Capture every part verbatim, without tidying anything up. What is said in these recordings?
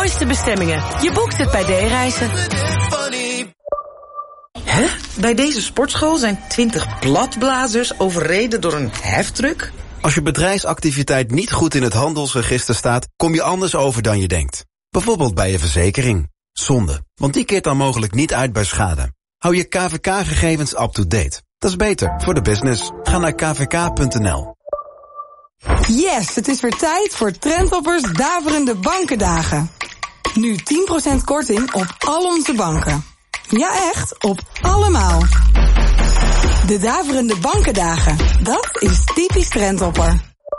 mooiste bestemmingen. Je boekt het bij D-Reizen. Hè? Bij deze sportschool zijn twintig bladblazers overreden door een heftruck? Als je bedrijfsactiviteit niet goed in het handelsregister staat, kom je anders over dan je denkt. Bijvoorbeeld bij je verzekering. Zonde, want die keert dan mogelijk niet uit bij schade. Hou je K V K-gegevens up-to-date. Dat is beter voor de business. Ga naar k v k punt n l. Yes, het is weer tijd voor Trendhoppers Daverende Bankendagen. Nu tien procent korting op al onze banken. Ja echt, op allemaal. De Daverende Bankendagen, dat is typisch Trendhopper.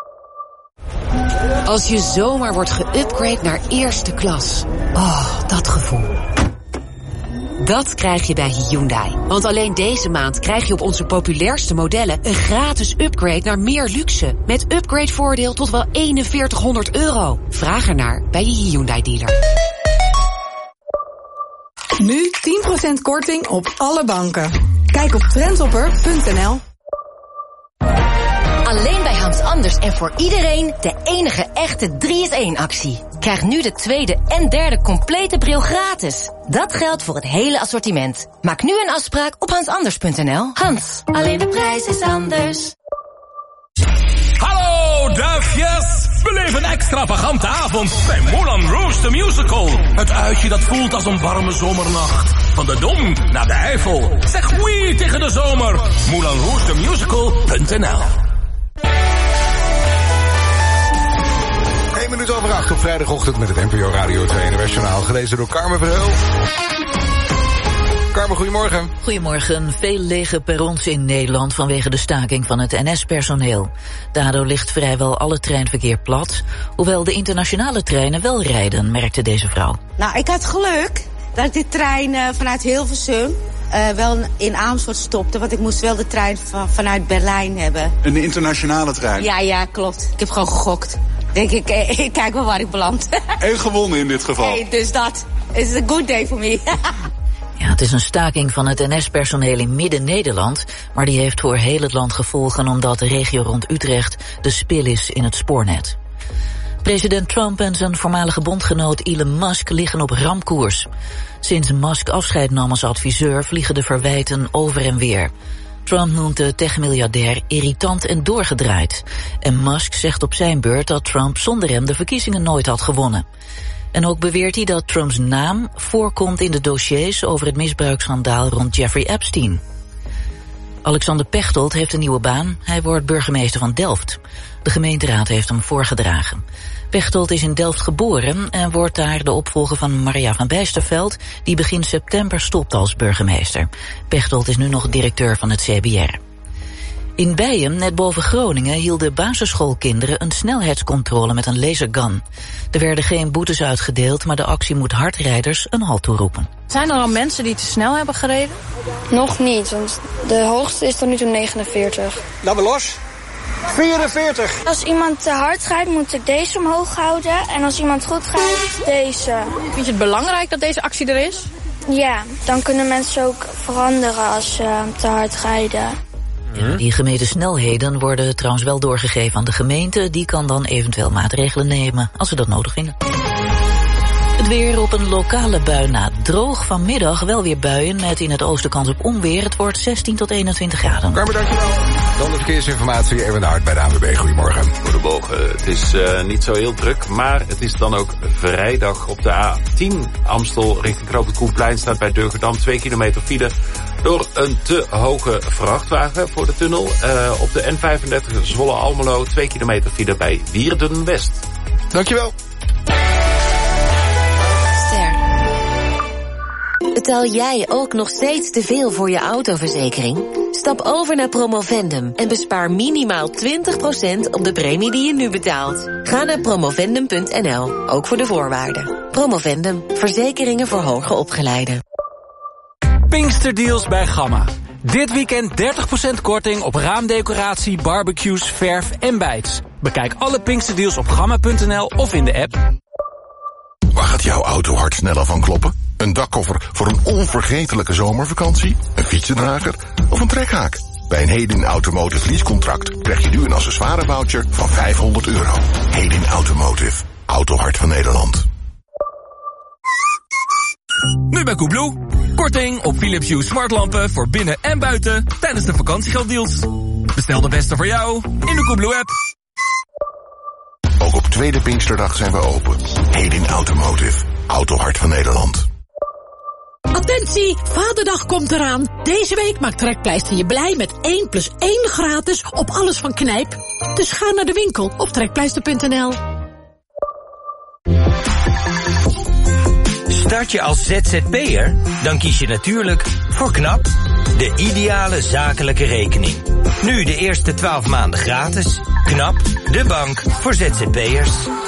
Als je zomaar wordt geüpgrade naar eerste klas. Oh, dat gevoel. Dat krijg je bij Hyundai. Want alleen deze maand krijg je op onze populairste modellen een gratis upgrade naar meer luxe. Met upgradevoordeel tot wel eenenveertighonderd euro. Vraag ernaar bij je Hyundai dealer. Nu tien procent korting op alle banken. Kijk op trendhopper punt n l. Alleen bij Hans Anders en voor iedereen de enige echte drie is één actie. Krijg nu de tweede en derde complete bril gratis. Dat geldt voor het hele assortiment. Maak nu een afspraak op hans anders punt n l. Hans, alleen de prijs is anders. Hallo duifjes! Beleef een extravagante avond bij Moulin Rouge the Musical. Het uitje dat voelt als een warme zomernacht. Van de Dom naar de Eifel. Zeg oui tegen de zomer. Moulin Rouge the Musical punt n l. één minuut over acht op vrijdagochtend met het N P O Radio twee Internationaal. Gelezen door Carmen Verheul. Carmen, goedemorgen. Goedemorgen. Veel lege perrons in Nederland vanwege de staking van het N S-personeel. Daardoor ligt vrijwel alle treinverkeer plat. Hoewel de internationale treinen wel rijden, merkte deze vrouw. Nou, ik had geluk dat die trein uh, vanuit Hilversum uh, wel in Amersfoort stopte. Want ik moest wel de trein van, vanuit Berlijn hebben. Een internationale trein? Ja, ja, klopt. Ik heb gewoon gegokt. Denk ik, eh, ik kijk wel waar ik beland. En gewonnen in dit geval. Hey, dus dat is een good day for me. Ja, het is een staking van het N S-personeel in Midden-Nederland, maar die heeft voor heel het land gevolgen omdat de regio rond Utrecht de spil is in het spoornet. President Trump en zijn voormalige bondgenoot Elon Musk liggen op ramkoers. Sinds Musk afscheid nam als adviseur vliegen de verwijten over en weer. Trump noemt de techmiljardair irritant en doorgedraaid. En Musk zegt op zijn beurt dat Trump zonder hem de verkiezingen nooit had gewonnen. En ook beweert hij dat Trumps naam voorkomt in de dossiers over het misbruiksschandaal rond Jeffrey Epstein. Alexander Pechtold heeft een nieuwe baan. Hij wordt burgemeester van Delft. De gemeenteraad heeft hem voorgedragen. Pechtold is in Delft geboren en wordt daar de opvolger van Maria van Bijsterveld, die begin september stopt als burgemeester. Pechtold is nu nog directeur van het C B R. In Bijen, net boven Groningen, hielden basisschoolkinderen een snelheidscontrole met een lasergun. Er werden geen boetes uitgedeeld, maar de actie moet hardrijders een halt toeroepen. Zijn er al mensen die te snel hebben gereden? Nog niet, want de hoogste is tot nu toe negenenveertig. Laten we los. vierenveertig. Als iemand te hard rijdt, moet ik deze omhoog houden. En als iemand goed rijdt, deze. Vind je het belangrijk dat deze actie er is? Ja, dan kunnen mensen ook veranderen als ze te hard rijden. Ja, die gemeten snelheden worden trouwens wel doorgegeven aan de gemeente. Die kan dan eventueel maatregelen nemen als ze dat nodig vinden. Het weer op een lokale bui na. Droog vanmiddag, wel weer buien met in het oosten kans op onweer. Het wordt zestien tot eenentwintig graden. Carmen, dankjewel. Dan de verkeersinformatie, Erwin de Hart bij de A N W B. Goedemorgen. Goedemorgen. Het is uh, niet zo heel druk, maar het is dan ook vrijdag op de A tien Amstel richting Knoop het Koenplein. Staat bij Durgerdam twee kilometer file door een te hoge vrachtwagen voor de tunnel. Uh, op de N vijfendertig Zwolle-Almelo twee kilometer file bij Wierden-West. Dankjewel. Betaal jij ook nog steeds te veel voor je autoverzekering? Stap over naar Promovendum en bespaar minimaal twintig procent op de premie die je nu betaalt. Ga naar promovendum punt n l, ook voor de voorwaarden. Promovendum, verzekeringen voor hoger opgeleiden. Pinksterdeals bij Gamma. Dit weekend dertig procent korting op raamdecoratie, barbecues, verf en bijts. Bekijk alle Pinksterdeals op gamma punt n l of in de app. Waar gaat jouw auto hard sneller van kloppen? Een dakkoffer voor een onvergetelijke zomervakantie? Een fietsendrager? Of een trekhaak? Bij een Hedin Automotive leasecontract krijg je nu een accessoirevoucher van vijfhonderd euro. Hedin Automotive. Autohart van Nederland. Nu bij Coolblue. Korting op Philips Hue smartlampen voor binnen en buiten tijdens de vakantiegelddeals. Bestel de beste voor jou in de Coolblue app. Ook op tweede Pinksterdag zijn we open. Hedin Automotive. Autohart van Nederland. Attentie, Vaderdag komt eraan. Deze week maakt Trekpleister je blij met één plus één gratis op alles van Knijp. Dus ga naar de winkel op trekpleister punt n l. Start je als Z Z P'er? Dan kies je natuurlijk voor KNAP, de ideale zakelijke rekening. Nu de eerste twaalf maanden gratis. KNAP, de bank voor Z Z P'ers.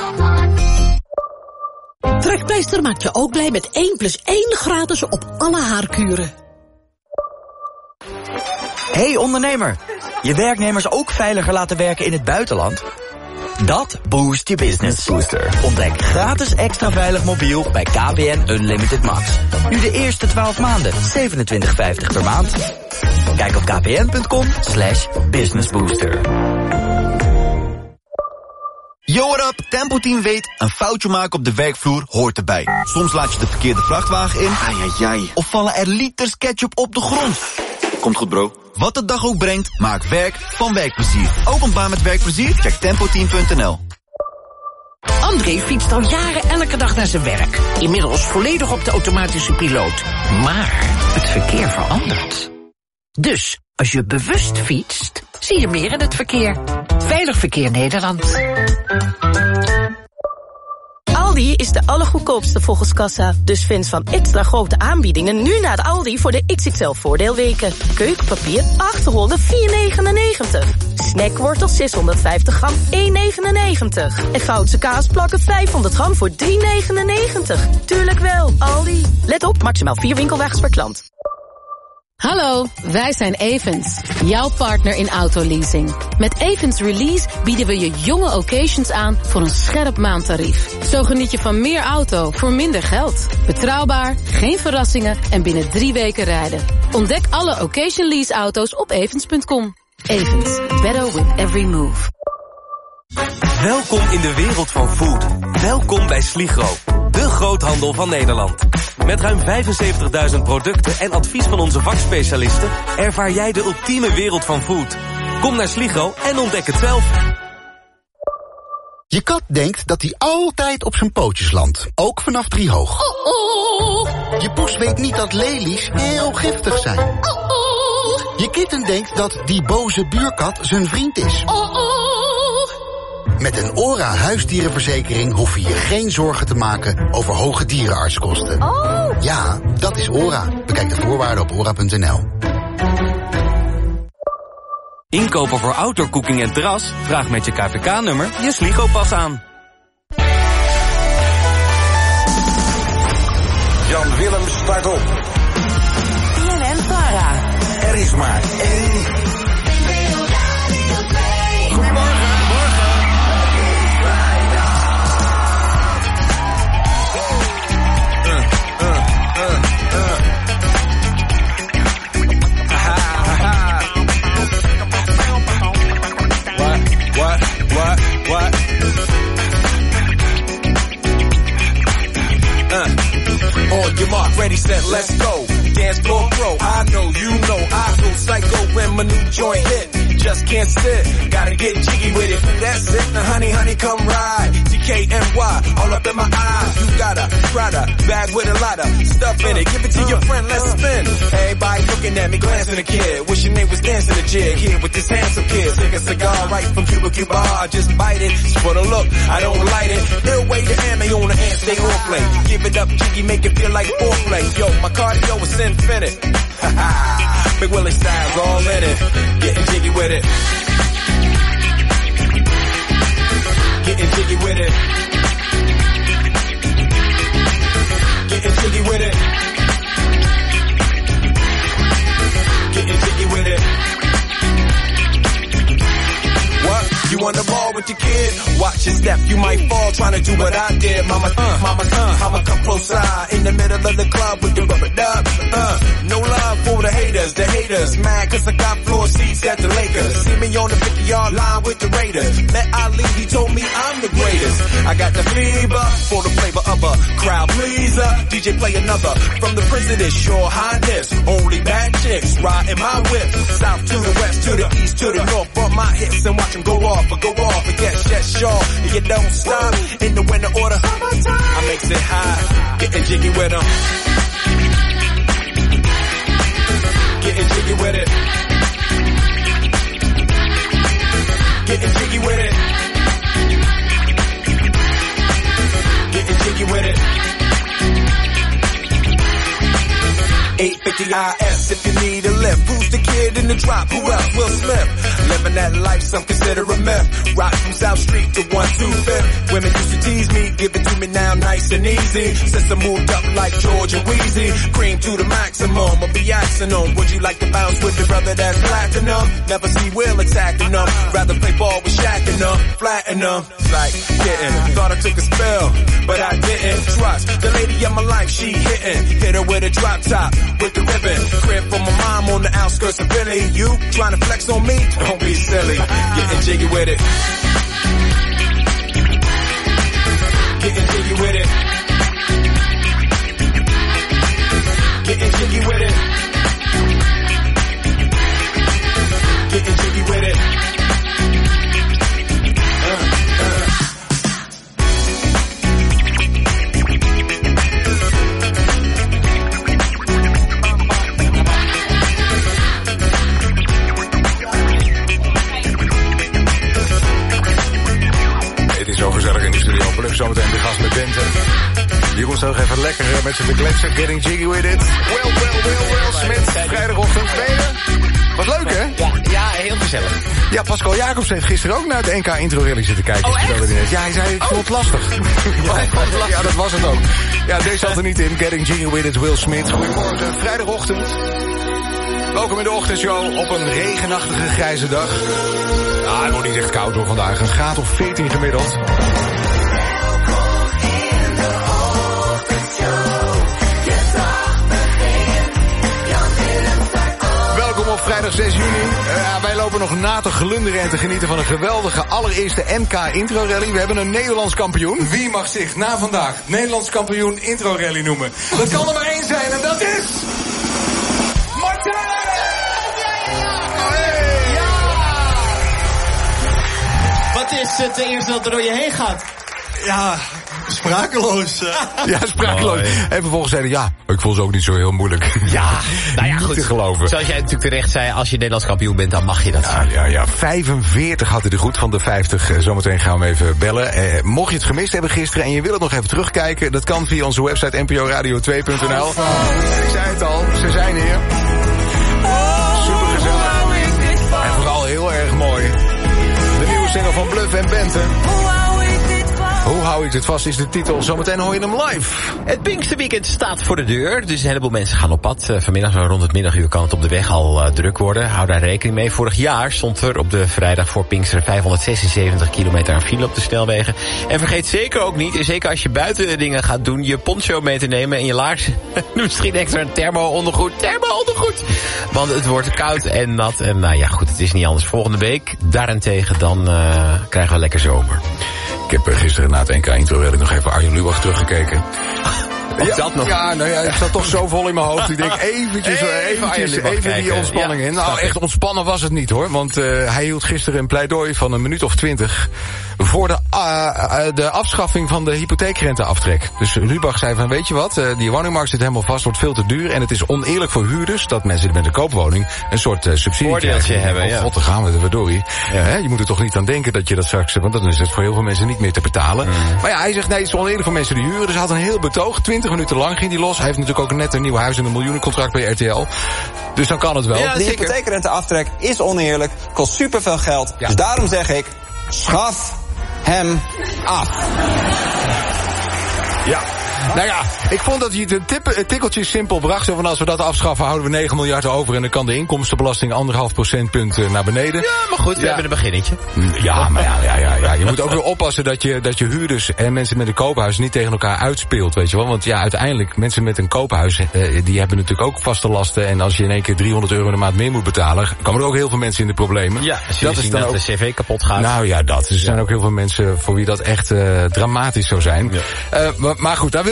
Trekpleister maakt je ook blij met één plus één gratis op alle haarkuren. Hey ondernemer, je werknemers ook veiliger laten werken in het buitenland? Dat boost je business. Booster. Ontdek gratis extra veilig mobiel bij K P N Unlimited Max. Nu de eerste twaalf maanden, zevenentwintig vijftig per maand. Kijk op kpn.com slash businessbooster. Yo, what up? Tempo Team weet, een foutje maken op de werkvloer hoort erbij. Soms laat je de verkeerde vrachtwagen in. Ai, ai, ai. Of vallen er liters ketchup op de grond. Komt goed, bro. Wat de dag ook brengt, maak werk van werkplezier. Ook een baan met werkplezier? Check tempo team punt n l. André fietst al jaren elke dag naar zijn werk. Inmiddels volledig op de automatische piloot. Maar het verkeer verandert. Dus, als je bewust fietst, zie je meer in het verkeer. Veilig Verkeer Nederland. Aldi is de allergoedkoopste volgens kassa. Dus fans van extra grote aanbiedingen nu naar Aldi voor de X X L voordeelweken. Keukenpapier achthonderdvier negenennegentig. Snackwortels zeshonderdvijftig gram één negenennegentig. En Goudse kaasplakken vijfhonderd gram voor drie negenennegentig. Tuurlijk wel, Aldi. Let op, maximaal vier winkelwagens per klant. Hallo, wij zijn Evans, jouw partner in autoleasing. Met Evans Release bieden we je jonge occasions aan voor een scherp maandtarief. Zo geniet je van meer auto voor minder geld. Betrouwbaar, geen verrassingen en binnen drie weken rijden. Ontdek alle occasion lease auto's op evans punt com. Evans, better with every move. Welkom in de wereld van food. Welkom bij Sligro, de groothandel van Nederland. Met ruim vijfenzeventigduizend producten en advies van onze vakspecialisten ervaar jij de ultieme wereld van food. Kom naar Sligro en ontdek het zelf. Je kat denkt dat hij altijd op zijn pootjes landt, ook vanaf drie hoog. Oh, oh. Je poes weet niet dat lelies heel giftig zijn. Oh, oh. Je kitten denkt dat die boze buurkat zijn vriend is. Oh, oh. Met een ORA huisdierenverzekering hoef je je geen zorgen te maken over hoge dierenartskosten. Oh. Ja, dat is ORA. Bekijk de voorwaarden op ora punt n l. Inkopen voor outdoor cooking en terras? Vraag met je K V K-nummer je Sligro-pas aan. Jan Willem start op. B N N Vara. Er is maar één. Goedemorgen. What? Uh, on your mark, ready, set, let's go. Dance floor pro, I know, you know, I go psycho when my new joint hit. Just can't sit, gotta get jiggy with it. That's it, now honey, honey, come ride. G K N Y, all up in my eyes. You got a Prada bag with a lot of stuff in it. Give it to your friend, let's spin. Everybody looking at me, glancing a kid. Wish your name was dancing a jig. Here with this handsome kid, take a cigar right from Cuba Cuba. I just bite it, it's for the look, I don't light it. They'll wait to hand me on the hand, stay on play. Give it up, jiggy, make it feel like foreplay. Yo, my cardio is infinite. Ha ha, Big Willie style's all in it. Getting jiggy with it. Getting jiggy with it. Getting jiggy with it. Getting jiggy with it. What? You on the ball with your kid? Watch your step, you might fall trying to do what I did. Mama, uh, mama, uh, mama, come close side in the middle of the club with the rubber dub. Uh, no love for the haters, the haters mad cause I got floor seats at the Lakers. See me on the fifty-yard line with the Raiders. Met Ali, he told me I'm the greatest. I got the fever for the flavor of a crowd pleaser. D J play another from the president's your highness. Only bad chicks riding my whip. South to the west, to the east, to the north. Bump my hips and watch them go off, or go off. And yes, yes, sure. And you don't stop in the winter order. I makes it high, getting jiggy with them. Getting jiggy with it. Getting jiggy with it. Getting jiggy with it. eight fifty I S if you need a lift. Who's the kid in the drop? Who else? Will Smith. Living that life, some consider a myth. Rock from South Street to one two fifth. Women used to tease me, give it to me now nice and easy. Since I moved up like George and Wheezy, cream to the maximum, I'll be axing them. Would you like to bounce with the brother that's platinum? Never see Will attacking them. Rather play ball with Shaq and them, flatten them. Like getting, thought I took a spell, but I didn't. Trust the lady of my life, she hitting. Hit her with a drop top, with the ribbon. Crib for my mom on the outskirts of Philly. You trying to flex on me? Don't be silly. Getting jiggy with it. Getting jiggy with it. Getting jiggy with it. Getting jiggy with it. Zometeen de gast met Bente. Jeroen staat nog even lekker met zijn kletsen. Getting jiggy with it. Well, well, well, well. Smit, vrijdagochtend. Ben je? Wat leuk, hè? Ja, ja, heel gezellig. Ja, Pascal Jacobs heeft gisteren ook naar de N K Intro Rally zitten kijken. Oh, echt? Ja, hij zei, ik vond het lastig. Ja, ja, dat was het ook. Ja, deze zat er niet in. Getting jiggy with it, Will Smith. Goedemorgen, vrijdagochtend. Welkom in de ochtendshow op een regenachtige grijze dag. Ah, het wordt niet echt koud hoor vandaag. Een graad of veertien gemiddeld. Welkom op vrijdag zes juni. Uh, wij lopen nog na te glunderen en te genieten van een geweldige allereerste N K Intro Rally. We hebben een Nederlands kampioen. Wie mag zich na vandaag Nederlands kampioen Intro Rally noemen? Dat kan er maar één zijn en dat is... Martijn! Wat is het eerste dat er door je heen gaat? Ja, sprakeloos. Uh. Ja, sprakeloos. Oh, en vervolgens zeiden ja, ik voel ze ook niet zo heel moeilijk. Ja, nou ja, niet goed. te geloven. Zoals jij natuurlijk terecht zei, als je Nederlands kampioen bent, dan mag je dat. Ja, ja, ja. vijfenveertig had hij er goed van de vijftig. Zometeen gaan we hem even bellen. Eh, mocht je het gemist hebben gisteren en je wil het nog even terugkijken, dat kan via onze website n p o radio twee punt n l. Ik zei het al, ze zijn hier. Super gezellig. En vooral heel erg mooi. De nieuwe single van Bluff en Bente. Hoe hou ik dit vast is de titel. Zometeen hoor je hem live. Het Pinksterweekend staat voor de deur. Dus een heleboel mensen gaan op pad. Uh, vanmiddag rond het middaguur kan het op de weg al uh, druk worden. Hou daar rekening mee. Vorig jaar stond er op de vrijdag voor Pinkster vijfhonderdzesenzeventig kilometer aan file op de snelwegen. En vergeet zeker ook niet, zeker als je buiten dingen gaat doen, je poncho mee te nemen en je laars. Misschien extra een thermo-ondergoed. Thermo-ondergoed. Want het wordt koud en nat. En nou ja, goed, het is niet anders. Volgende week, daarentegen, dan uh, krijgen we lekker zomer. Ik heb gisteren na het N K Intro Rally nog even Arjen Lubach teruggekeken. Of ja, dat nog? Ja, nou ja, het zat toch zo vol in mijn hoofd. Ik denk eventjes, eventjes even, even die ontspanning ja, in. Nou, echt ontspannen was het niet hoor. Want uh, hij hield gisteren een pleidooi van een minuut of twintig voor de, uh, de afschaffing van de hypotheekrenteaftrek. Dus Lubach zei van, weet je wat, uh, die woningmarkt zit helemaal vast, wordt veel te duur. En het is oneerlijk voor huurders dat mensen met een koopwoning een soort uh, subsidie voordeeltje krijgen. hebben. Ja. Oh god, dan gaan we er verdorie. Ja. Hè, je moet er toch niet aan denken dat je dat straks, want dan is het voor heel veel mensen niet meer te betalen. Mm. Maar ja, hij zegt nee, het is oneerlijk voor mensen die huren. Dus hij had een heel betoog, twintig minuten lang ging hij los. Hij heeft natuurlijk ook net een nieuw huis en een miljoenencontract bij R T L. Dus dan kan het wel. Ja, de hypotheekrenteaftrek is oneerlijk, kost superveel geld. Ja. Dus daarom zeg ik, schaf hem af. Ja. Nou ja, ik vond dat hij het tikkeltje simpel bracht. Zo van als we dat afschaffen, houden we negen miljard over. En dan kan de inkomstenbelasting anderhalf procentpunt naar beneden. Ja, maar goed, we ja. hebben een beginnetje. Ja, maar ja, ja, ja, ja. Je moet ook weer oppassen dat je, dat je huurders en mensen met een koophuis niet tegen elkaar uitspeelt, weet je wel. Want ja, uiteindelijk, mensen met een koophuis, eh, die hebben natuurlijk ook vaste lasten. En als je in één keer driehonderd euro in de maand meer moet betalen, komen er ook heel veel mensen in de problemen. Ja, als je dat is dan dat ook de cv kapot gaat. Nou ja, dat. Er zijn ja. ook heel veel mensen voor wie dat echt uh, dramatisch zou zijn. Ja. Uh, maar, maar goed, daar wil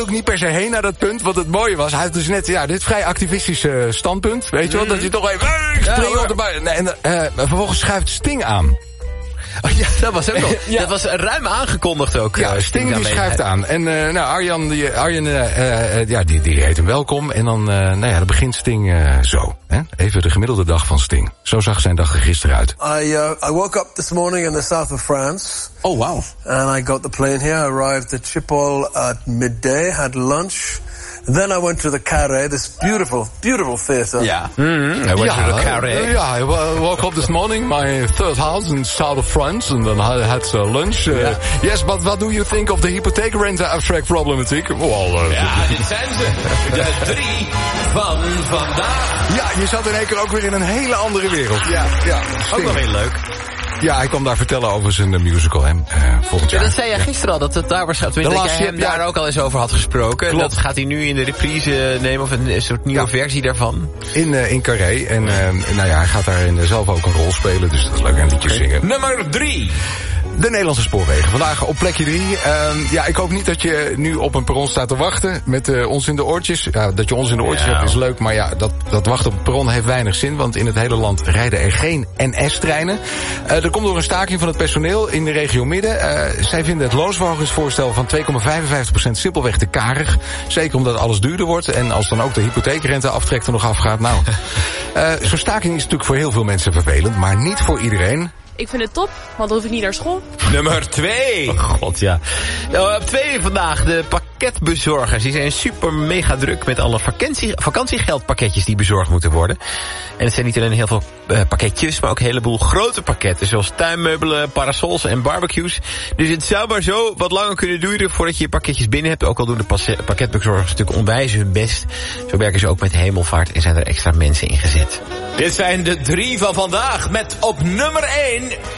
wil ik niet per se heen naar dat punt. Want het mooie was, hij had dus net ja, dit vrij activistische standpunt. Weet je wel, dat je toch even uh, springen op de buiten. Nee, en uh, vervolgens schuift Sting aan. Oh, ja, dat was ook nog. Ja. Dat was ruim aangekondigd ook. Ja, Sting die schuift aan. En uh, nou, Arjan, die, Arjan uh, uh, ja, die, die heet hem welkom. En dan, uh, nou ja, dan begint Sting uh, zo. Hè? Even de gemiddelde dag van Sting. Zo zag zijn dag er gisteren uit. I, uh, I woke up this morning in the south of France. Oh, wow. And I got the plane here. I arrived at Schiphol at midday, had lunch. Then I went to the Carré, this beautiful, beautiful theater. Yeah. Mm-hmm. I went yeah, to the Carré. Uh, yeah, I woke up this morning, my third house in south of France, and then I had uh, lunch. Uh, yeah. Yes, but what do you think of the hypotheekrente abstract problematiek? Well, uh, ja, dit zijn ze. De drie van vandaag. Ja, je zat in één keer ook weer in een hele andere wereld. Ja, ja. Ook wel heel leuk. Ja, hij kwam daar vertellen over zijn uh, musical, hè, uh, volgend jaar. Ja, dat zei jij gisteren al, dat het daar waarschijnlijk... Dat jij hem ja. daar ook al eens over had gesproken. Klopt. Dat gaat hij nu in de reprise nemen, of een soort nieuwe ja. versie daarvan. In, uh, in Carré. En uh, nou ja, hij gaat daarin uh, zelf ook een rol spelen, dus dat is leuk, een liedje okay. zingen. Nummer drie. De Nederlandse spoorwegen. Vandaag op plekje drie. Uh, ja, ik hoop niet dat je nu op een perron staat te wachten met uh, ons in de oortjes. Ja, dat je ons in de oortjes ja. hebt is leuk, maar ja, dat, dat wachten op het perron heeft weinig zin, want in het hele land rijden er geen N S-treinen. Uh, er komt door een staking van het personeel in de regio Midden. Uh, zij vinden het loonsverhogingsvoorstel van twee komma vijfenvijftig procent simpelweg te karig. Zeker omdat alles duurder wordt en als dan ook de hypotheekrenteaftrek er nog afgaat. Nou, uh, zo'n staking is natuurlijk voor heel veel mensen vervelend, maar niet voor iedereen. Ik vind het top, want dan hoef ik niet naar school. Nummer twee. Oh god, ja. Nou, op twee vandaag de pakketbezorgers. Die zijn super mega druk met alle vakantie, vakantiegeldpakketjes die bezorgd moeten worden. En het zijn niet alleen heel veel uh, pakketjes, maar ook een heleboel grote pakketten. Zoals tuinmeubelen, parasols en barbecues. Dus het zou maar zo wat langer kunnen duren voordat je je pakketjes binnen hebt. Ook al doen de pakketbezorgers natuurlijk onwijs hun best. Zo werken ze ook met hemelvaart en zijn er extra mensen in gezet. Dit zijn de drie van vandaag met op nummer één...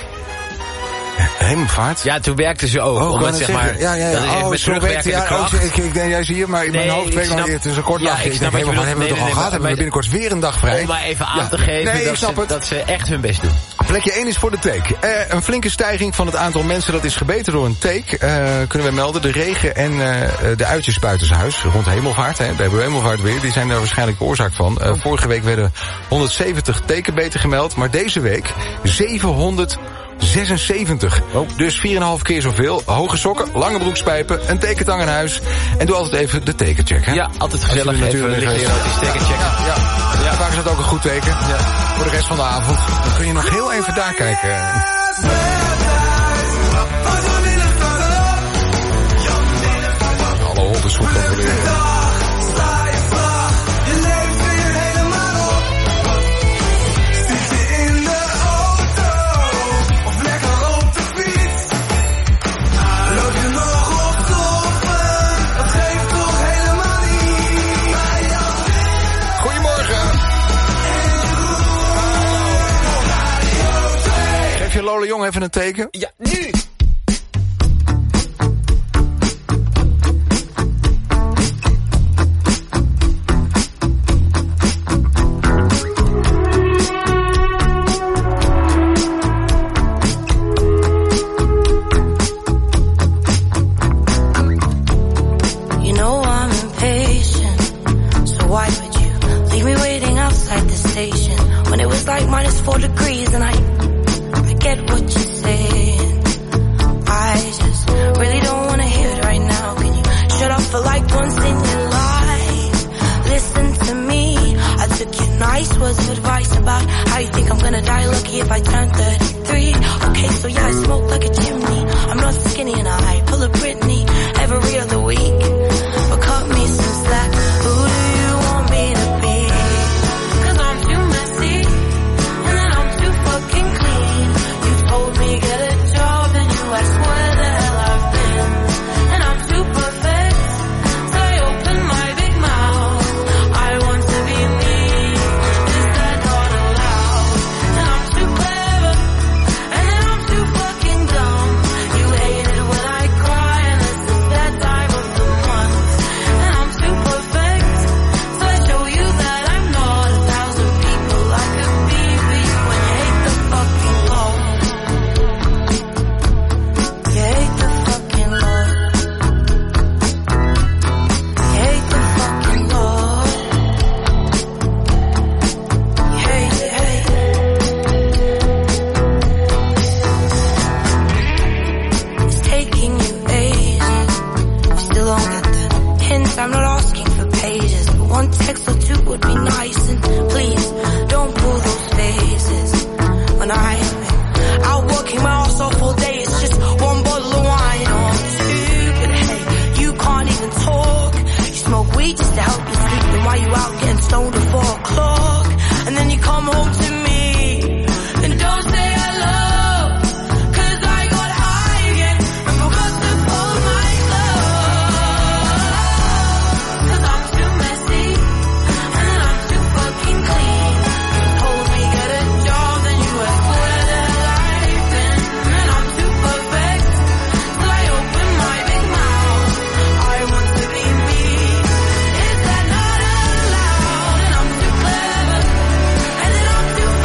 Hemelvaart? Ja, toen werkten ze ook. Oh, omdat, zeg maar, ja, ja, ja. Dat is oh, met terugwerkende ja, kracht. Oh, ik, ik denk, jij zie je, maar in nee, mijn hoofd weet nog het is een kort ja, dag. Ik snap denk, wat je bedoelt. hebben we nee, toch al nee, gehad? Hebben we binnenkort weer een dag vrij? Om maar even aan ja. te geven nee, dat, ze, dat ze echt hun best doen. Plekje één is voor de take. Uh, een flinke stijging van het aantal mensen dat is gebeten door een take. Uh, kunnen we melden. De regen en uh, de uitjes buitenshuis rond Hemelvaart. Hè, bij Hemelvaart weer. Die zijn daar waarschijnlijk de oorzaak van. Uh, vorige week werden honderdzeventig tekenbeten gemeld. Maar deze week zevenhonderdzesenzeventig. Oh. Dus vier komma vijf keer zoveel. Hoge sokken, lange broekspijpen, een tekentang in huis. En doe altijd even de tekencheck. Hè? Ja, altijd gezellig. Even een licht erotisch tekencheck. Ja, ja. ja, vaak is dat ook een goed teken. Ja. Voor de rest van de avond. Dan kun je nog heel even daar kijken. Alle honden goed controleren. Geef je Lola Jong even een teken? Ja, nu! Like minus four degrees and I, I get what you're saying. I just really don't wanna hear it right now. Can you shut up for like once in your life? Listen to me. I took your nice words of advice about how you think I'm gonna die lucky if I turn thirty-three. Okay, so yeah, I smoke like a chimney. I'm not skinny and I pull a Britney every other week. But cut me some slack. Who do you want me to be? Cause I'm too messy. Fucking clean. You told me promise I'm not asking for pages, but one text or two would be nice. And please, don't pull those faces. When I'm out working my ass off all day, it's just one bottle of wine or two. But hey, you can't even talk. You smoke weed just to help you sleep. Then why you out getting stoned at four o'clock? And then you come home to me and don't say hello. Too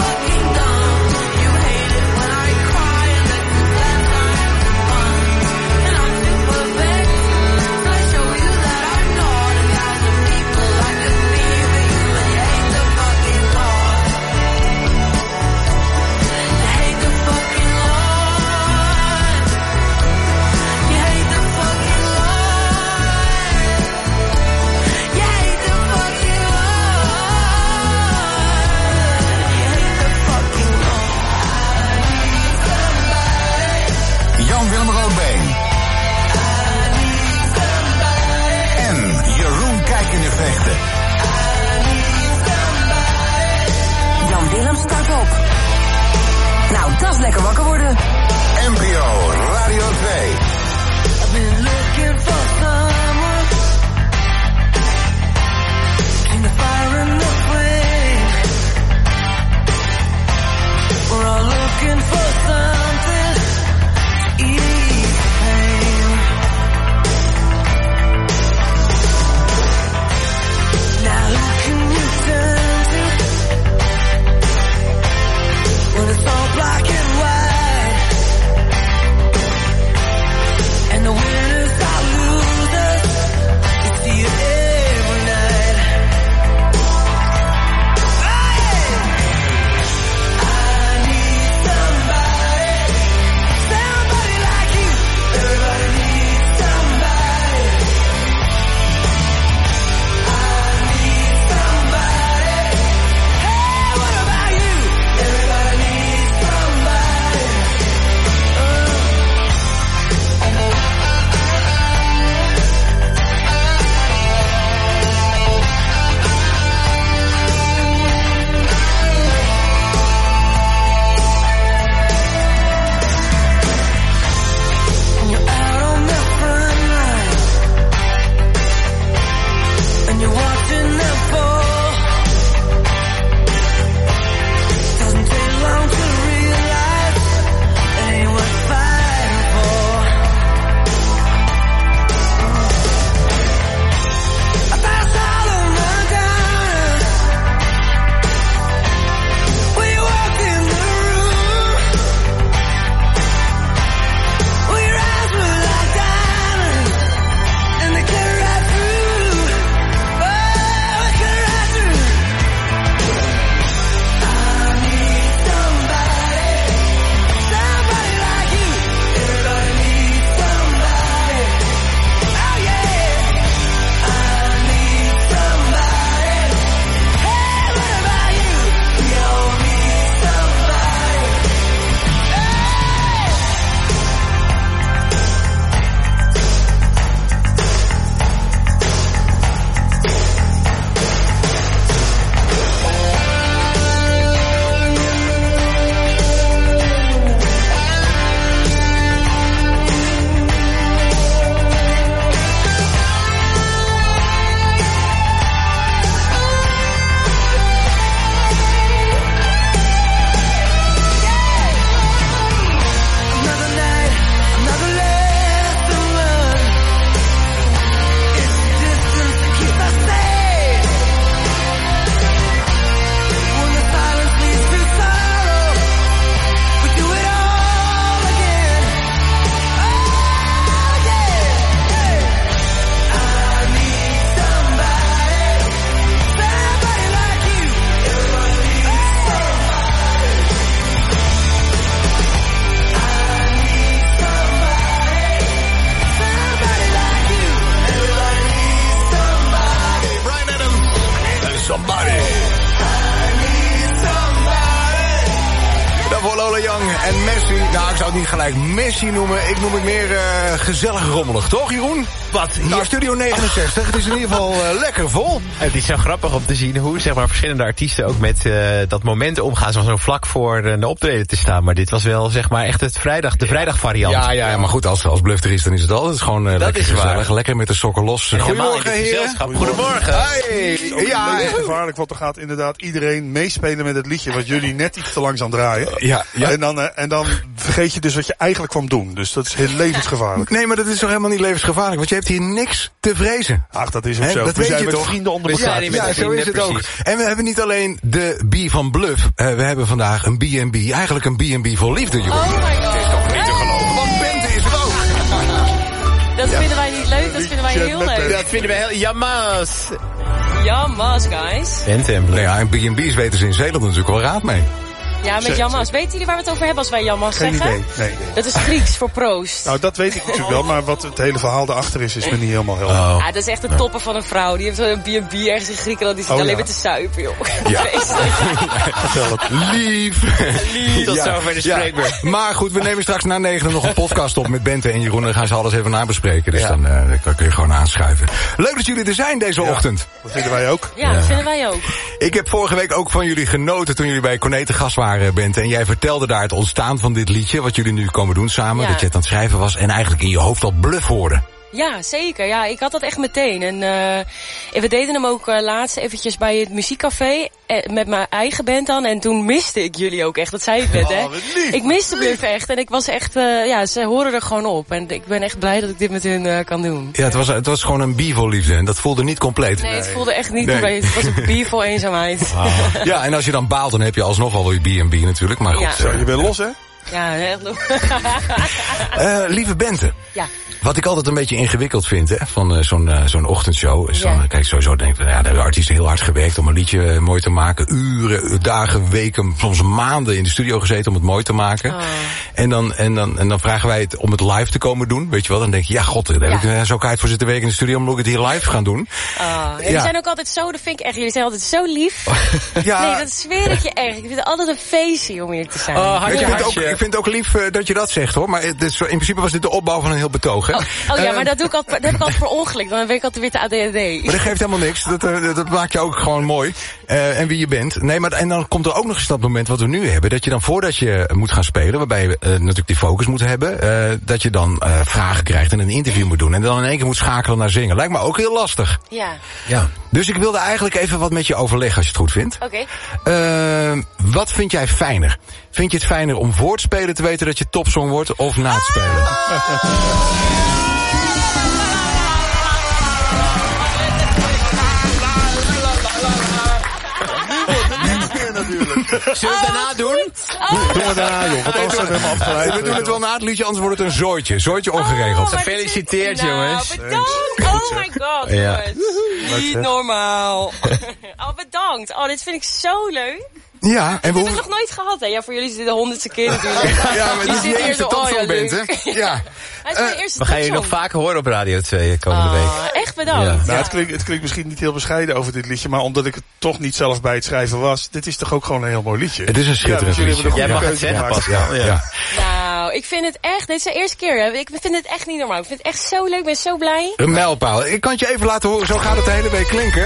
en Messi. Nou, ik zou het niet gelijk Messi noemen. Ik noem het meer uh, gezellig rommelig, toch Jeroen? Wat? Hier? Nou, Studio negenenzestig. Het is in ieder geval uh, lekker vol. Het is zo grappig om te zien hoe zeg maar, verschillende artiesten ook met uh, dat moment omgaan. Zo vlak voor een optreden te staan. Maar dit was wel zeg maar echt het vrijdag, de vrijdagvariant. Ja, ja, ja, maar goed, als, als bluff er is, dan is het altijd gewoon uh, lekker gezellig. Waar. Lekker met de sokken los. En Goedemorgen, heren. Goedemorgen. Hey. Ja, Ja, gevaarlijk, want er gaat inderdaad iedereen meespelen met het liedje wat jullie net iets te langzaam draaien. Ja, ja. En, dan, uh, en dan vergeet je dus wat je eigenlijk kwam doen. Dus dat is heel levensgevaarlijk. Nee, maar dat is toch helemaal niet levensgevaarlijk, want je hebt hier niks te vrezen. Ach, dat is ook He, zo. dat we weet zijn je met toch? vrienden onder We elkaar. zijn hier met Ja, zo is het ook. En we hebben niet alleen de B van Bluff. Uh, we hebben vandaag een B en B. Eigenlijk een B en B voor liefde, Jeroen. Oh my god. Het is toch niet te geloven, want Bente is er ook. Dat vinden wij niet leuk, dat vinden wij heel leuk. Dat vinden we heel jammas. Jammas, guys. Bente en Bluff. Nou ja, en B en B's weten ze in Zeeland natuurlijk wel raad mee. Ja, met jammas. Weten jullie waar we het over hebben als wij jammas Geen zeggen? idee, nee. Dat is Grieks voor proost. Nou, dat weet ik natuurlijk wel, maar wat het hele verhaal daarachter is, is me niet helemaal helder. Oh. Ja, dat is echt de toppen van een vrouw. Die heeft zo'n B en B ergens in Griekenland. Die zit Oh, alleen ja. maar te suipen, joh. Ja. Vertel het. Lief. Lief. Tot Ja. zover de Ja. spreekbeurt. Maar goed, we nemen straks na negen nog een podcast op met Bente en Jeroen. En dan gaan ze alles even nabespreken. Dus Ja. dan, uh, dan kun je gewoon aanschuiven. Leuk dat jullie er zijn deze Ja. ochtend. Dat vinden wij ook. Ja, dat vinden wij ook. Ik heb vorige week ook van jullie genoten toen jullie bij Corné te gast waren, Bente. En jij vertelde daar het ontstaan van dit liedje, wat jullie nu komen doen samen. Ja. Dat je het aan het schrijven was en eigenlijk in je hoofd al Bluff hoorde. Ja, zeker. Ja, ik had dat echt meteen. En uh, we deden hem ook uh, laatst eventjes bij het muziekcafé. Eh, met mijn eigen band dan. En toen miste ik jullie ook echt. Dat zei ik net, hè. Oh, wat lief. Ik miste Bluff echt. En ik was echt, uh, ja, ze horen er gewoon op. En ik ben echt blij dat ik dit met hun uh, kan doen. Ja, het was, het was gewoon een B vol liefde en dat voelde niet compleet. Nee, het voelde echt niet Nee. compleet. Het was een bier vol eenzaamheid. Ah. Ja, en als je dan baalt, dan heb je alsnog wel weer B en B natuurlijk. Maar goed. Ja. Zo, je bent los, hè? Ja, echt. Uh, lieve Bente. Ja. Wat ik altijd een beetje ingewikkeld vind, hè, van uh, zo'n uh, zo'n ochtendshow. Is dan, Ja. kijk, sowieso denk ik, ja, daar hebben de artiesten heel hard gewerkt om een liedje uh, mooi te maken. Uren, dagen, weken, soms maanden in de studio gezeten om het mooi te maken. Oh. En, dan, en, dan, en dan vragen wij het om het live te komen doen. Weet je wel, dan denk je, ja god, daar heb Ja. ik uh, zo keihard voor zitten werken in de studio, om ook het hier live gaan doen. Oh, jullie Ja. zijn ook altijd zo, dat vind ik echt, jullie zijn altijd zo lief. Ja. Nee, dat zweer ik je echt. Ik vind het altijd een feestje om hier te zijn. Oh, Weet je, ik, vind het ook, hartje. ik vind het ook lief uh, dat je dat zegt, hoor. Maar het is, in principe was dit de opbouw van een heel betoog, hè? Oh, oh ja, Uh, maar dat doe ik altijd, dat heb ik altijd per ongeluk. Dan ben ik altijd weer te A D H D. Maar dat geeft helemaal niks. Dat, uh, dat maakt je ook gewoon mooi. Uh, en wie je bent. Nee, maar en dan komt er ook nog eens dat moment wat we nu hebben. Dat je dan voordat je moet gaan spelen, waarbij je uh, natuurlijk die focus moet hebben. Uh, dat je dan uh, vragen krijgt en een interview moet doen. En dan in één keer moet schakelen naar zingen. Lijkt me ook heel lastig. Ja, Ja. Dus ik wilde eigenlijk even wat met je overleggen als je het goed vindt. oké. Uh, wat vind jij fijner? Vind je het fijner om voor het spelen te weten dat je topsong wordt of na het spelen? Natuurlijk. Zullen we het daarna doen? Doen we daarna, joh. Want anders hebben we hem afgeleid. We doen het wel na het liedje, anders wordt het een zooitje. Zooitje ongeregeld. Oh, maar Gefeliciteerd, dit- jongens. Nou, bedankt. Oh my god, Ja. jongens. Niet normaal. Oh, bedankt. Oh, dit vind ik zo leuk. Ja, en Dat we heb ik nog nooit gehad, hè. Ja, voor jullie is dit de honderdste keer natuurlijk. Ja, maar Je dit is zit je hier eerste zo, oh, topsong ja, bent, leuk. hè? Ja. Hij is mijn eerste We gaan je nog topsong. vaker horen op Radio twee komende Ah, week. echt bedankt. Ja. Nou, Ja. het, klinkt, het klinkt misschien niet heel bescheiden over dit liedje, maar omdat ik het toch niet zelf bij het schrijven was, dit is toch ook gewoon een heel mooi liedje. Het is een schitterend Ja, dus jullie liedje. hebben Jij een mag goede het keuze zeggen, gemaakt. Pascal. Ja, ja. Nou, ik vind het echt, dit is de eerste keer, hè. Ik vind het echt niet normaal. Ik vind het echt zo leuk, ik ben zo blij. Een mijlpaal. Ik kan het je even laten horen, zo gaat het de hele week klinken.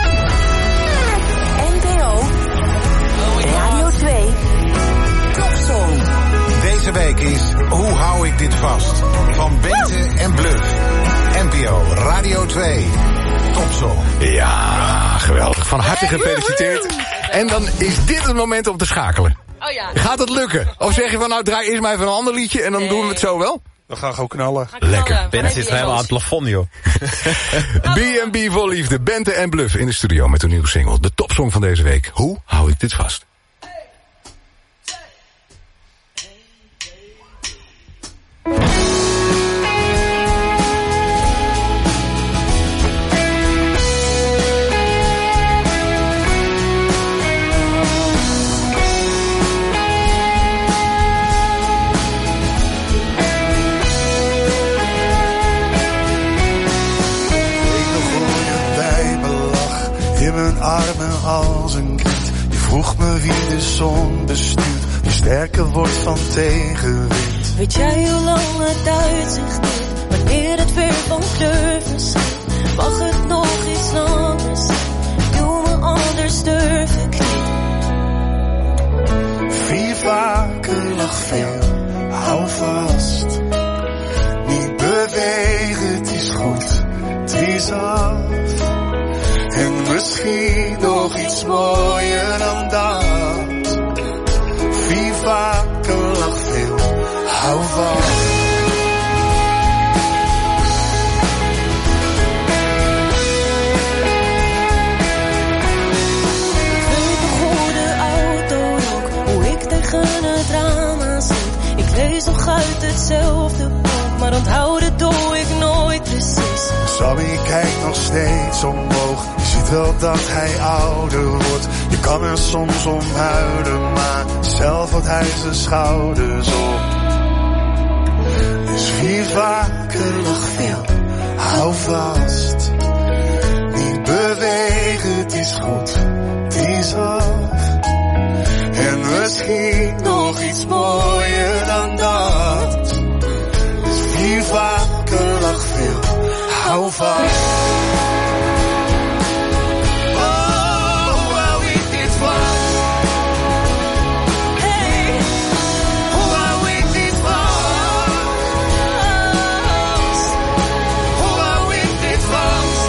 N P O Radio twee Topsong. Deze week is Hoe hou ik dit vast? Van Bente en Bluff. N P O Radio twee Topsong. Ja, geweldig. Van harte gefeliciteerd. En dan is dit het moment om te schakelen. Oh ja. Gaat het lukken? Of zeg je van, nou draai eerst maar even een ander liedje en dan Nee. doen we het zo wel? We gaan gewoon knallen. Lekker. Ben zit helemaal aan het plafond, joh. B en B vol liefde, Bente en Bluff in de studio met een nieuwe single. De topsong van deze week. Hoe hou ik dit vast? Ik nog hoe je bij me lag, in mijn armen als een kind. Je vroeg me wie de zon bestuurt, die sterker wordt van tegenwind. Weet jij hoe lang het uitzicht is, wanneer het weer van kleur verschijnt? Mag het nog iets anders zijn? Doe me anders, durf ik niet. Vier vaker lag veel, hou vast. Niet bewegen, het is goed, het is af. En misschien nog iets mooier dan dat. Vier vaker lag veel, hou vast. Het drama zit. Ik lees nog uit hetzelfde boek, maar onthouden doe ik nooit precies. Sammy kijkt nog steeds omhoog, je ziet wel dat hij ouder wordt. Je kan er soms om huilen, maar zelf houdt hij zijn schouders op. Dus vier vaker nog veel, hou vast. Niet bewegen, het is goed, het is af. En misschien nog iets mooier dan dat. Dus vier vaker lag veel, hou vast. Oh, hoe wou ik dit vast. Hey, hoe wou ik dit vast. Hoe wou ik dit vast.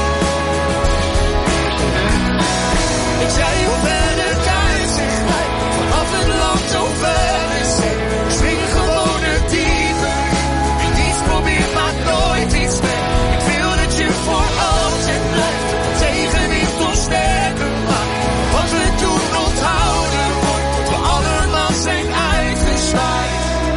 Ik zei hoe ver de thuis zich lijkt. Af het land zo ver is het. Swing gewoon het dieper. Wie niets probeert maakt nooit iets weg. Ik wil dat je voor altijd blijft. Tegenwind nog sterker maakt. Wat we doen onthouden wordt. Tot we allemaal zijn uitgezwaaid.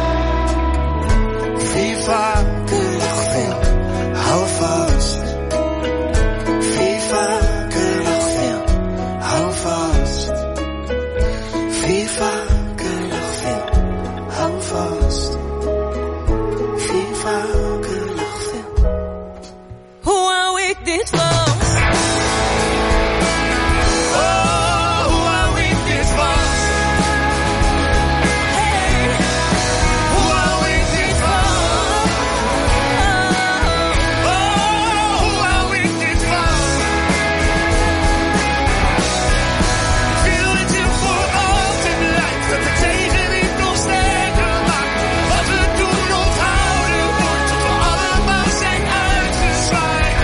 Vier vaker nog veel, hou vast. Vier vaker nog veel, hou vast. Vier vaker nog veel, hou vast. Vier vaker nog veel. Hoe hou ik dit vast? Oh, hoe hou ik dit vast? Hey, Hoe hou ik dit vast? Oh, hoe hou ik dit vast? Ik wil dat je voor altijd blijft. Dat de tegenwind nog sterker maakt. Wat we doen onthouden wordt. Tot we allemaal zijn uitgezwaaid.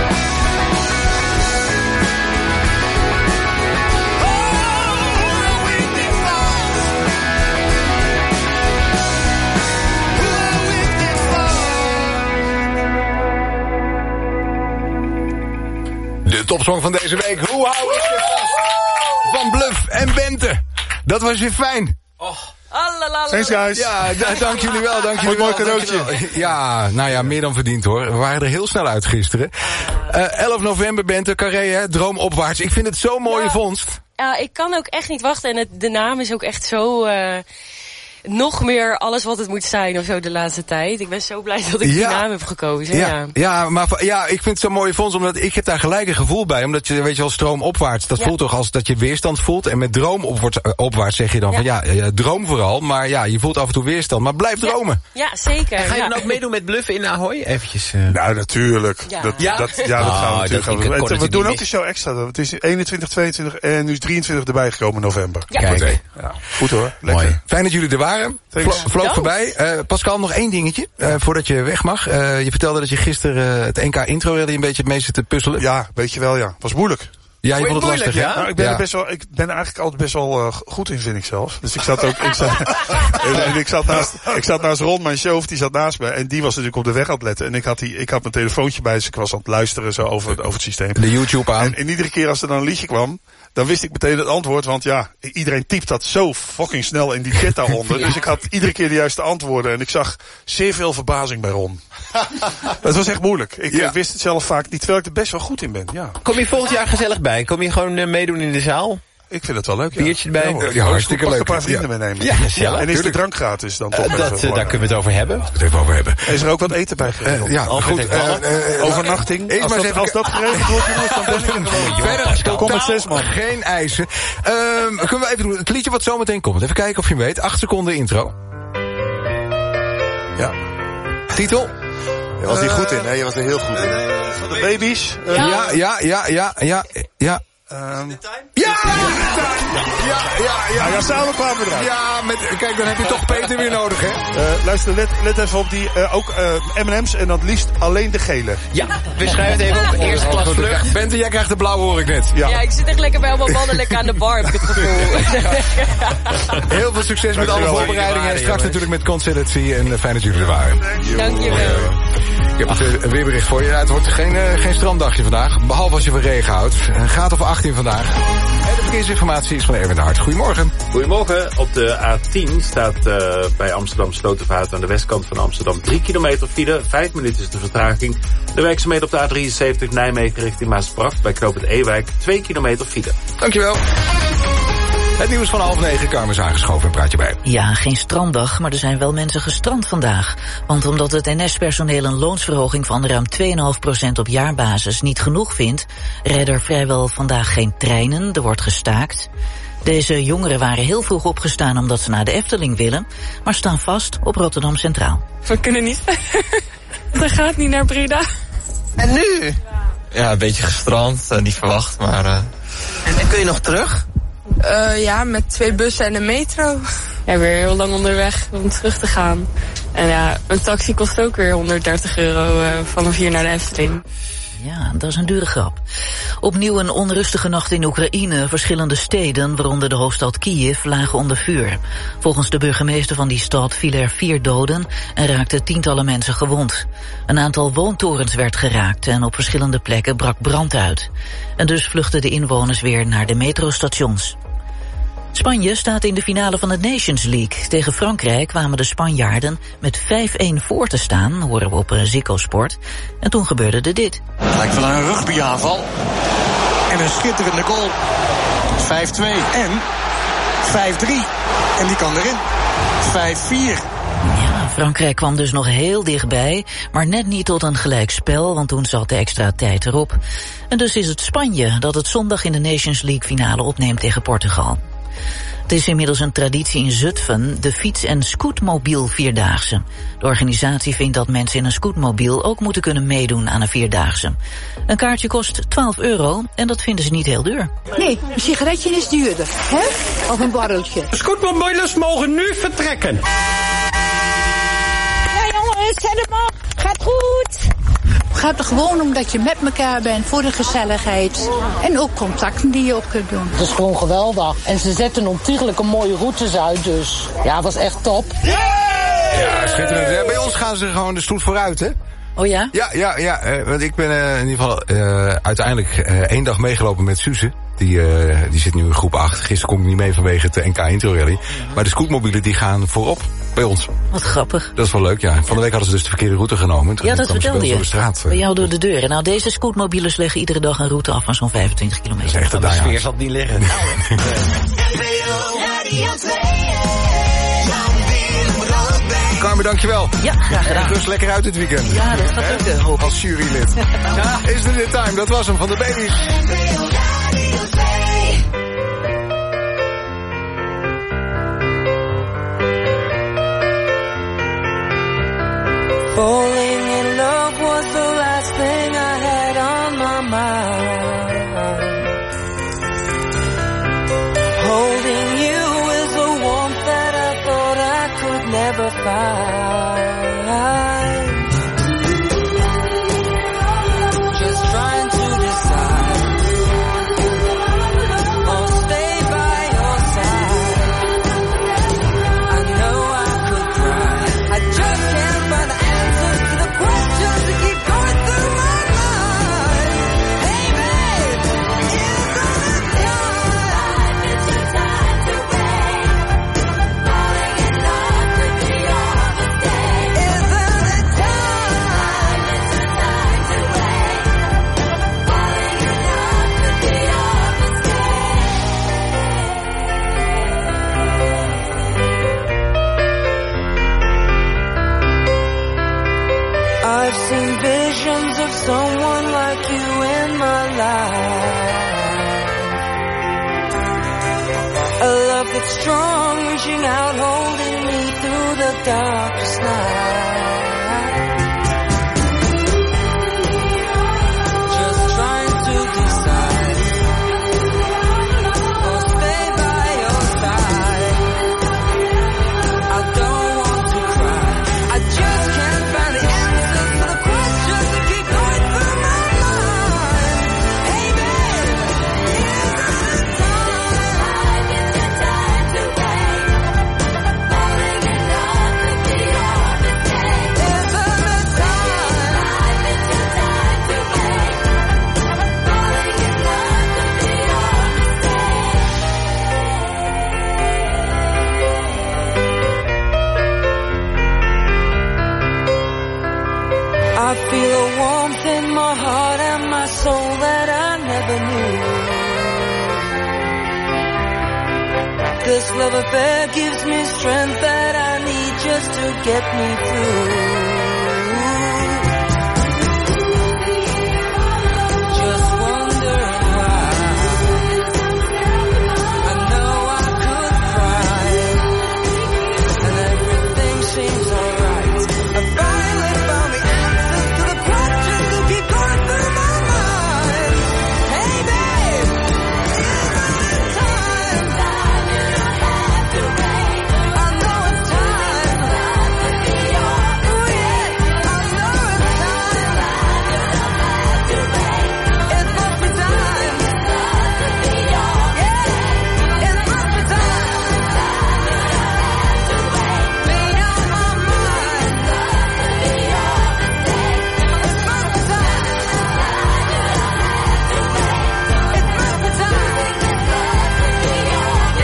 De topsong van deze week. Hoe hou ik het vast? Van Bluff en Bente. Dat was weer fijn. Thanks guys. Ja, d- dank jullie wel. Dank jullie Mooi wel. cadeautje. Dank jullie wel. Ja, nou ja, meer dan verdiend hoor. We waren er heel snel uit gisteren. Uh, elf november, Bente, Carré, hè, Droomopwaarts. Ik vind het zo'n mooie Ja. vondst. Ja, ik kan ook echt niet wachten. En het, de naam is ook echt zo... Uh, nog meer alles wat het moet zijn of zo de laatste tijd. Ik ben zo blij dat ik die Ja. naam heb gekozen. Ja, Ja. ja, maar va- ja, ik vind het zo'n mooie fonds, omdat ik heb daar gelijk een gevoel bij. Omdat je, weet je wel, stroomopwaarts, dat Ja. voelt toch als dat je weerstand voelt. En met droomopwaarts uh, opwaarts zeg je dan Ja. van ja, ja, droom vooral. Maar ja, je voelt af en toe weerstand. Maar blijf dromen. Ja, zeker. Ga je ja. dan ook meedoen met bluffen in Ahoy? Eventjes. Uh... Nou, natuurlijk. Ja. Dat, Ja? dat, ja, dat Oh, gaan we natuurlijk dat- gaan ik we doen. kon En het we niet doen ook missen. de show extra. Het is eenentwintig, tweeëntwintig en nu is drieëntwintig erbij gekomen in november. Ja. Kijk, Oké. Ja, goed hoor. Lekker. mooi. Fijn dat jullie er waren. Thanks. Vlo- vloog Ja. voorbij. Uh, Pascal, nog één dingetje, uh, voordat je weg mag. Uh, je vertelde dat je gisteren uh, het N K intro rally een beetje het meeste te puzzelen. Ja, weet je wel, ja. Was moeilijk. Ja, je Vond je vond het het lastig, moeilijk, hè? Nou, ik ben Ja. er best wel, ik ben er eigenlijk altijd best wel uh, goed in, vind ik zelf. Dus ik zat ook, ik zat, en, en ik zat naast, ik zat naast Ron, mijn chauffeur, die zat naast me. En die was natuurlijk op de weg aan het letten. En ik had die, ik had mijn telefoontje bij, dus ik was aan het luisteren zo over, over het systeem. De YouTube aan. En, en iedere keer als er dan een liedje kwam, dan wist ik meteen het antwoord. Want ja, iedereen typt dat zo fucking snel in die chat daaronder. Dus ik had iedere keer de juiste antwoorden. En ik zag zeer veel verbazing bij Ron. Het was echt moeilijk. Ik, Ja. ik wist het zelf vaak niet, terwijl ik er best wel goed in ben. Ja, Kom je volgend jaar gezellig bij? Kom je gewoon uh, meedoen in de zaal? ik vind het wel leuk. Ja. Biertje erbij? Ja, hoor. Ja, hartstikke Mag ik leuk. een paar vrienden Ja. meenemen. Ja, gezellig. En is de Tuurlijk. drank gratis dan toch? Uh, dat, even uh, daar kunnen we het over hebben. Het even over hebben. Is er ook wat eten bij geregeld? Uh, ja, Alfred goed. heeft ballen. Uh, uh, Overnachting? Eerst Als maar dat, eens als even dat geregeld wordt, jongens, dan ben ik er gewoon. verder, tot, Kom met zes, man. Geen eisen. Um, kunnen we even doen, het liedje wat zometeen komt. Even kijken of je hem weet. Acht seconden intro. Ja. Titel? Je was er goed in, hè? Je was er heel goed in. Van de baby's. Uh, ja, ja, ja, ja, ja, ja. Um, ja! Ja, ja, ja. Ja, samen kwamen we eruit. Ja, met, kijk, dan heb je toch Peter weer nodig, hè? Uh, luister, let, let even op die, uh, ook uh, M en M's en dan het liefst alleen de gele. Ja, we schrijven het even op. Eerste klas vlucht. Bente, jij krijgt de blauwe, hoor ik net. Ja, ja ik zit echt lekker bij allemaal mannen lekker aan de bar, heb ik het gevoel. Heel veel succes met alle voorbereidingen. En straks natuurlijk met Concellatie en uh, fijn dat jullie er waren. Dankjewel. Ik heb het uh, weerbericht voor je. Ja, het wordt geen, uh, geen stranddagje vandaag. Behalve als je van regen houdt. Een graad of achttien vandaag. En de verkeersinformatie is van Erwin de Hart. Goedemorgen. Goedemorgen. Op de A tien staat uh, bij Amsterdam Slotervaart aan de westkant van Amsterdam drie kilometer file. Vijf minuten is de vertraging. De werkzaamheden op de A drieënzeventig Nijmegen richting Maasbracht bij knooppunt Ewijk. Twee kilometer file. Dankjewel. Het nieuws van half negen, Carmen is aangeschoven en praat je bij. Ja, geen stranddag, maar er zijn wel mensen gestrand vandaag. Want omdat het N S-personeel een loonsverhoging van ruim twee komma vijf procent op jaarbasis niet genoeg vindt, rijden er vrijwel vandaag geen treinen, er wordt gestaakt. Deze jongeren waren heel vroeg opgestaan omdat ze naar de Efteling willen, maar staan vast op Rotterdam Centraal. We kunnen niet. Dat gaat niet naar Breda. En nu? Ja, een beetje gestrand, uh, niet verwacht, maar... Uh... En, en kun je nog terug? Uh, ja, met twee bussen en een metro. Ja, weer heel lang onderweg om terug te gaan. En ja, een taxi kost ook weer honderddertig euro uh, vanaf hier naar de Efteling. Ja, dat is een dure grap. Opnieuw een onrustige nacht in Oekraïne. Verschillende steden, waaronder de hoofdstad Kiev, lagen onder vuur. Volgens de burgemeester van die stad vielen er vier doden en raakten tientallen mensen gewond. Een aantal woontorens werd geraakt en op verschillende plekken brak brand uit. En dus vluchtten de inwoners weer naar de metrostations. Spanje staat in de finale van de Nations League. Tegen Frankrijk kwamen de Spanjaarden met vijf-een voor te staan, horen we op Ziggo Sport. En toen gebeurde er dit. Het lijkt wel een rugbyaanval. En een schitterende goal. vijf-twee en vijf-drie. En die kan erin. vijf-vier. Ja, Frankrijk kwam dus nog heel dichtbij, maar net niet tot een gelijkspel, want toen zat de extra tijd erop. En dus is het Spanje dat het zondag in de Nations League finale opneemt tegen Portugal. Het is inmiddels een traditie in Zutphen, de fiets- en scootmobiel vierdaagse. De organisatie vindt dat mensen in een scootmobiel ook moeten kunnen meedoen aan een vierdaagse. Een kaartje kost twaalf euro en dat vinden ze niet heel duur. Nee, een sigaretje is duurder, hè? Of een borreltje. De scootmobielers mogen nu vertrekken. Ja jongens, zet hem op. Gaat goed. Het gaat er gewoon om dat je met elkaar bent voor de gezelligheid. En ook contacten die je op kunt doen. Het is gewoon geweldig. En ze zetten ontiegelijke mooie routes uit, dus ja, het was echt top. Ja, schitterend. Ja, bij ons gaan ze gewoon de stoet vooruit, hè? Oh ja? Ja, ja, ja. Uh, want ik ben uh, in ieder geval uh, uiteindelijk uh, één dag meegelopen met Suze. Die, uh, die zit nu in groep acht. Gisteren kon ik niet mee vanwege het N K Intro Rally. Maar de scootmobielen die gaan voorop bij ons. Wat grappig. Dat is wel leuk, ja. Van de week hadden ze dus de verkeerde route genomen. Toen ja, dat vertelde je. Door de straat. Bij jou door de deur. En nou, deze scootmobielers leggen iedere dag een route af van zo'n vijfentwintig kilometer. Dat is echt de sfeer zal het niet liggen. Carmen, dankjewel. Ja, graag gedaan. En rust lekker uit dit weekend. Ja, dat gaat lukken, hoop ik. Als jurylid. Ja. Is het dit time? Dat was hem van de baby's. Falling in love was the last thing I had on my mind. Holding you is a warmth that I thought I could never find. Just trying to decide get strong, reaching out, holding me through the darkest night. Just trying to decide, or stay by your side. I don't want to cry, I just can't find the answers to the questions that keep going through my mind. Hey babe, is it time? Is it time to wait? Falling in love could be your mistake. Is it time? Is it time to wait? Falling in love could be your I feel a warmth in my heart and my soul that I never knew. This love affair gives me strength that I need just to get me through. Just wondering why. I know I could cry, and everything seems alright. I finally found the answers to the questions that keep going through my mind. Hey babe, is it time? You don't have to wait. I know it's time. Love could be yours. Oh yeah, I know it's time. You don't have to wait. It must be time. Love could be yours. Yeah, it must be time. You don't have to wait. Me out my mind. Love could be your mistake. It must be time. You don't have to wait. It must be time. Love could be your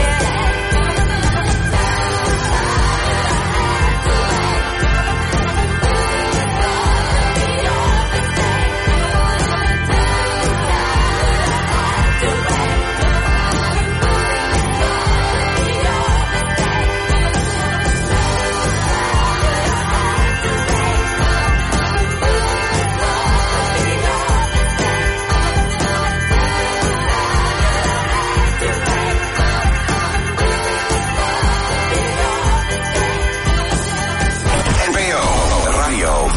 N P O Radio.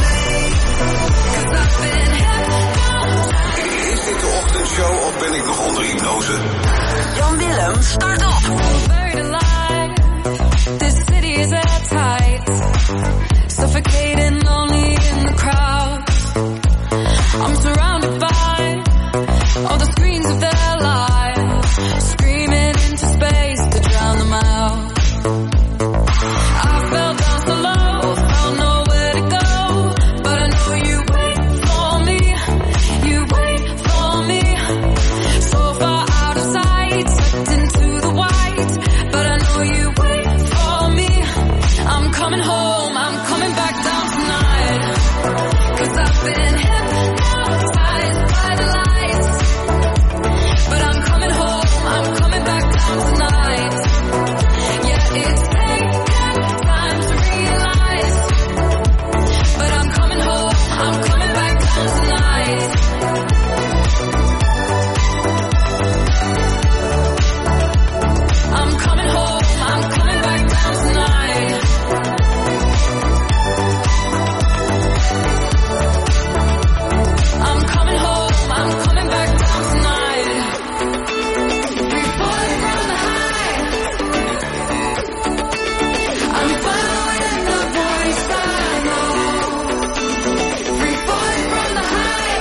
Is dit de ochtendshow of ben ik nog onder hypnose? Jan Willem, start op. Buried alive, this city is airtight, suffocating lonely in the crowd. I'm surrounded by all the screens of their lives, screaming into space to drown them out. I fell down so low, found nowhere to go, but I know you wait for me, you wait for me. So far out of sight, sucked into the white, but I know you wait for me. I'm coming home, I'm coming back down tonight, 'cause I've been hypnotized by the lights. But I'm coming home, I'm coming back down tonight. Yeah, it's taken time to realize, but I'm coming home, I'm coming back down tonight. I'm coming home, I'm coming back down tonight. I'm coming home, I'm coming back down tonight. We're falling from the high. I'm following the voice I know. We're falling from the high.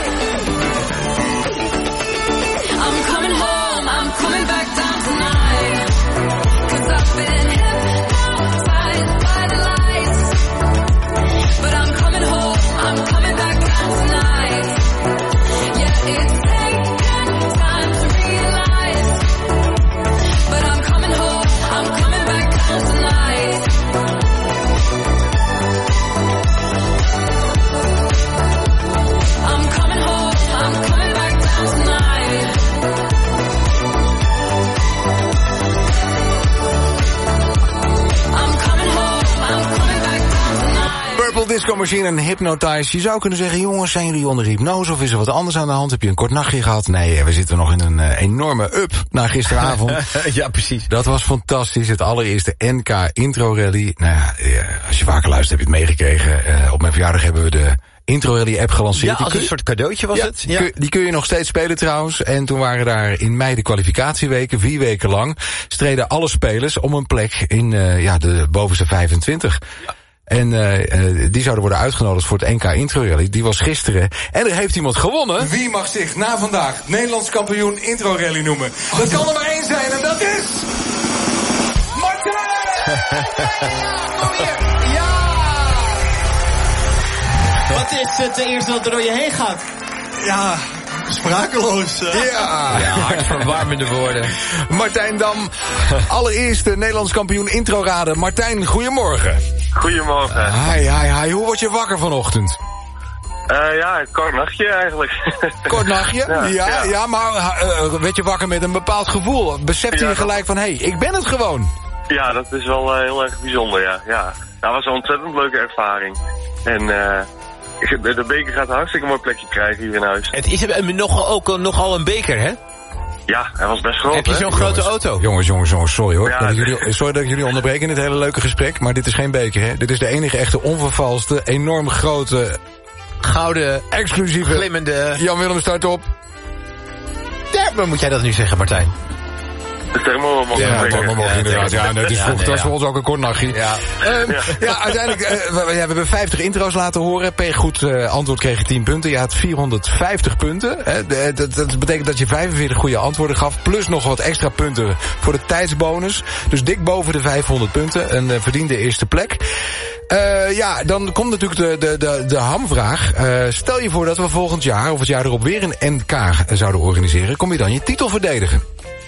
I'm coming home, I'm coming back down tonight. 'Cause I've been hypnotized by the lights. But I'm coming home, I'm coming back down tonight. Yeah, it's taken time to realize, but I'm coming home, I'm coming back down tonight. I'm coming home, I'm coming back down tonight. Disco Machine en Hypnotize. Je zou kunnen zeggen, jongens, zijn jullie onder hypnose of is er wat anders aan de hand? Heb je een kort nachtje gehad? Nee, we zitten nog in een uh, enorme up na gisteravond. Ja, precies. Dat was fantastisch. Het allereerste N K Intro Rally. Nou ja, als je vaker luistert heb je het meegekregen. Uh, op mijn verjaardag hebben we de Intro Rally app gelanceerd. Ja, als een soort cadeautje was ja, het. Ja. Die, kun, die kun je nog steeds spelen trouwens. En toen waren daar in mei de kwalificatieweken, vier weken lang, streden alle spelers om een plek in uh, ja, de bovenste vijfentwintig. Ja. En uh, uh, die zouden worden uitgenodigd voor het N K Intro Rally. Die was gisteren. En er heeft iemand gewonnen. Wie mag zich na vandaag Nederlands kampioen Intro Rally noemen? Oh, dat kan er maar één zijn en dat is... Martijn! Ja! Wat is het eerste wat er door je heen gaat? Ja, sprakeloos. Uh. Ja. Ja, hartverwarmende woorden. Martijn Dam, allereerste Nederlands kampioen intro raden. Martijn, goedemorgen. Goedemorgen. Uh, hi, hi, hi. Hoe word je wakker vanochtend? Uh, ja, een kort nachtje eigenlijk. Kort nachtje? Ja, ja, ja. ja maar uh, werd je wakker met een bepaald gevoel? Besefte ja, je gelijk van, hé, hey, ik ben het gewoon? Ja, dat is wel uh, heel erg bijzonder, ja. ja. Dat was een ontzettend leuke ervaring. En... Uh, De beker gaat een hartstikke mooi plekje krijgen hier in huis. Het is nog, ook nogal een beker, hè? Ja, hij was best groot. Heb je zo'n grote auto? Jongens, jongens, jongens, sorry hoor. Ja, dat jullie, sorry dat ik jullie onderbreek in dit hele leuke gesprek. Maar dit is geen beker, hè? Dit is de enige echte onvervalste, enorm grote, gouden, exclusieve, glimmende... Jan-Willem, start op. Ja, maar moet jij dat nu zeggen, Martijn? De thermometer. Ja, de thermometer inderdaad. Ja, nee, het is vroeg. Ja, nee, dat was ja. voor ons ook een kort nachtje. Ja. Um, ja. ja, uiteindelijk, uh, we, ja, we hebben vijftig intro's laten horen. Per goed uh, antwoord kreeg je tien punten. Je had vierhonderdvijftig punten. Uh, dat, dat betekent dat je vijfenveertig goede antwoorden gaf. Plus nog wat extra punten voor de tijdsbonus. Dus dik boven de vijfhonderd punten. Een uh, verdiende eerste plek. Uh, ja, dan komt natuurlijk de, de, de, de hamvraag. Uh, stel je voor dat we volgend jaar, of het jaar erop, weer een N K zouden organiseren. Kom je dan je titel verdedigen?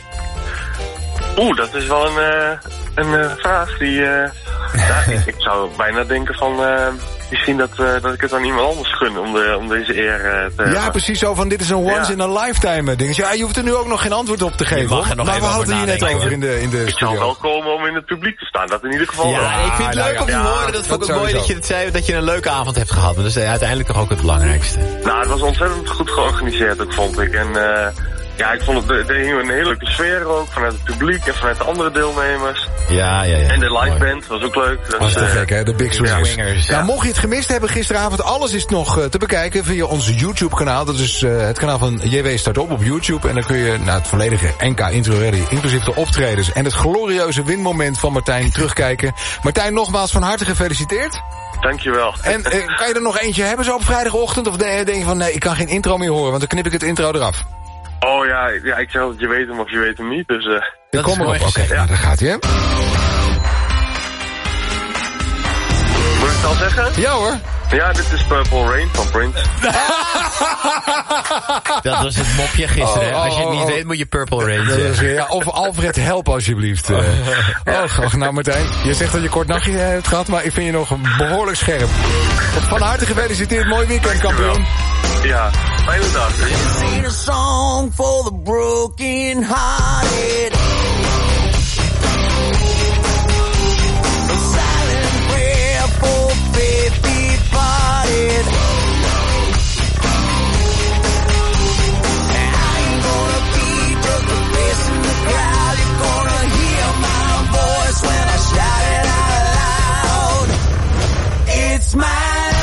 Oeh, dat is wel een, uh, een uh, vraag die... Uh, ja, ik, ik zou bijna denken van... Uh, misschien dat, uh, dat ik het aan iemand anders gun om, de, om deze eer uh, te Ja, hebben. precies zo van dit is een once ja. in a lifetime dingetje. Ja, je hoeft er nu ook nog geen antwoord op te geven. Mag er nog maar we hadden het hier net over in de, in de ik studio. zou wel komen om in het publiek te staan, dat in ieder geval Ja, wel. ik vind het nou leuk ja, om te ja, horen. Dat vond ik dat ook mooi dat je het zei, dat je een leuke avond hebt gehad. Maar dat is uiteindelijk toch ook het belangrijkste. Nou, het was ontzettend goed georganiseerd ook, vond ik. En... Uh, Ja, ik vond het, er hing een hele leuke sfeer ook, vanuit het publiek en vanuit de andere deelnemers. Ja, ja, ja. En de live band was ook leuk. Dat was te uh, gek, hè? De Big Swingers. Swingers ja. Nou, mocht je het gemist hebben gisteravond, alles is nog uh, te bekijken via ons YouTube-kanaal. Dat is uh, het kanaal van J W Start Op op YouTube. En dan kun je naar het volledige N K Intro Rally, inclusief de optredens en het glorieuze winmoment van Martijn terugkijken. Martijn, nogmaals van harte gefeliciteerd. Dankjewel. En uh, kan je er nog eentje hebben zo op vrijdagochtend? Of denk je van, nee, ik kan geen intro meer horen, want dan knip ik het intro eraf? Oh ja, ja, ik zeg altijd, je weet hem of je weet hem niet, dus... Uh, ik kom erop, oké, okay, ja. nou, daar gaat hij, hè? Moet ik het al zeggen? Ja hoor. Ja, dit is Purple Rain van Prince. Dat was het mopje gisteren. Oh, oh, als je het niet oh, weet, moet je Purple Rain zeggen. Ja, of Alfred, help alsjeblieft. Uh. Oh, nou Martijn, je zegt dat je kort nachtje hebt gehad, maar ik vind je nog behoorlijk scherp. Van harte gefeliciteerd, mooi weekend, kampioen. Ja, fijne dag. Sing a song for the broken hearted. A silent prayer for faith departed. I ain't gonna be just a face in the crowd. You're gonna hear my voice when I shout it out loud. It's my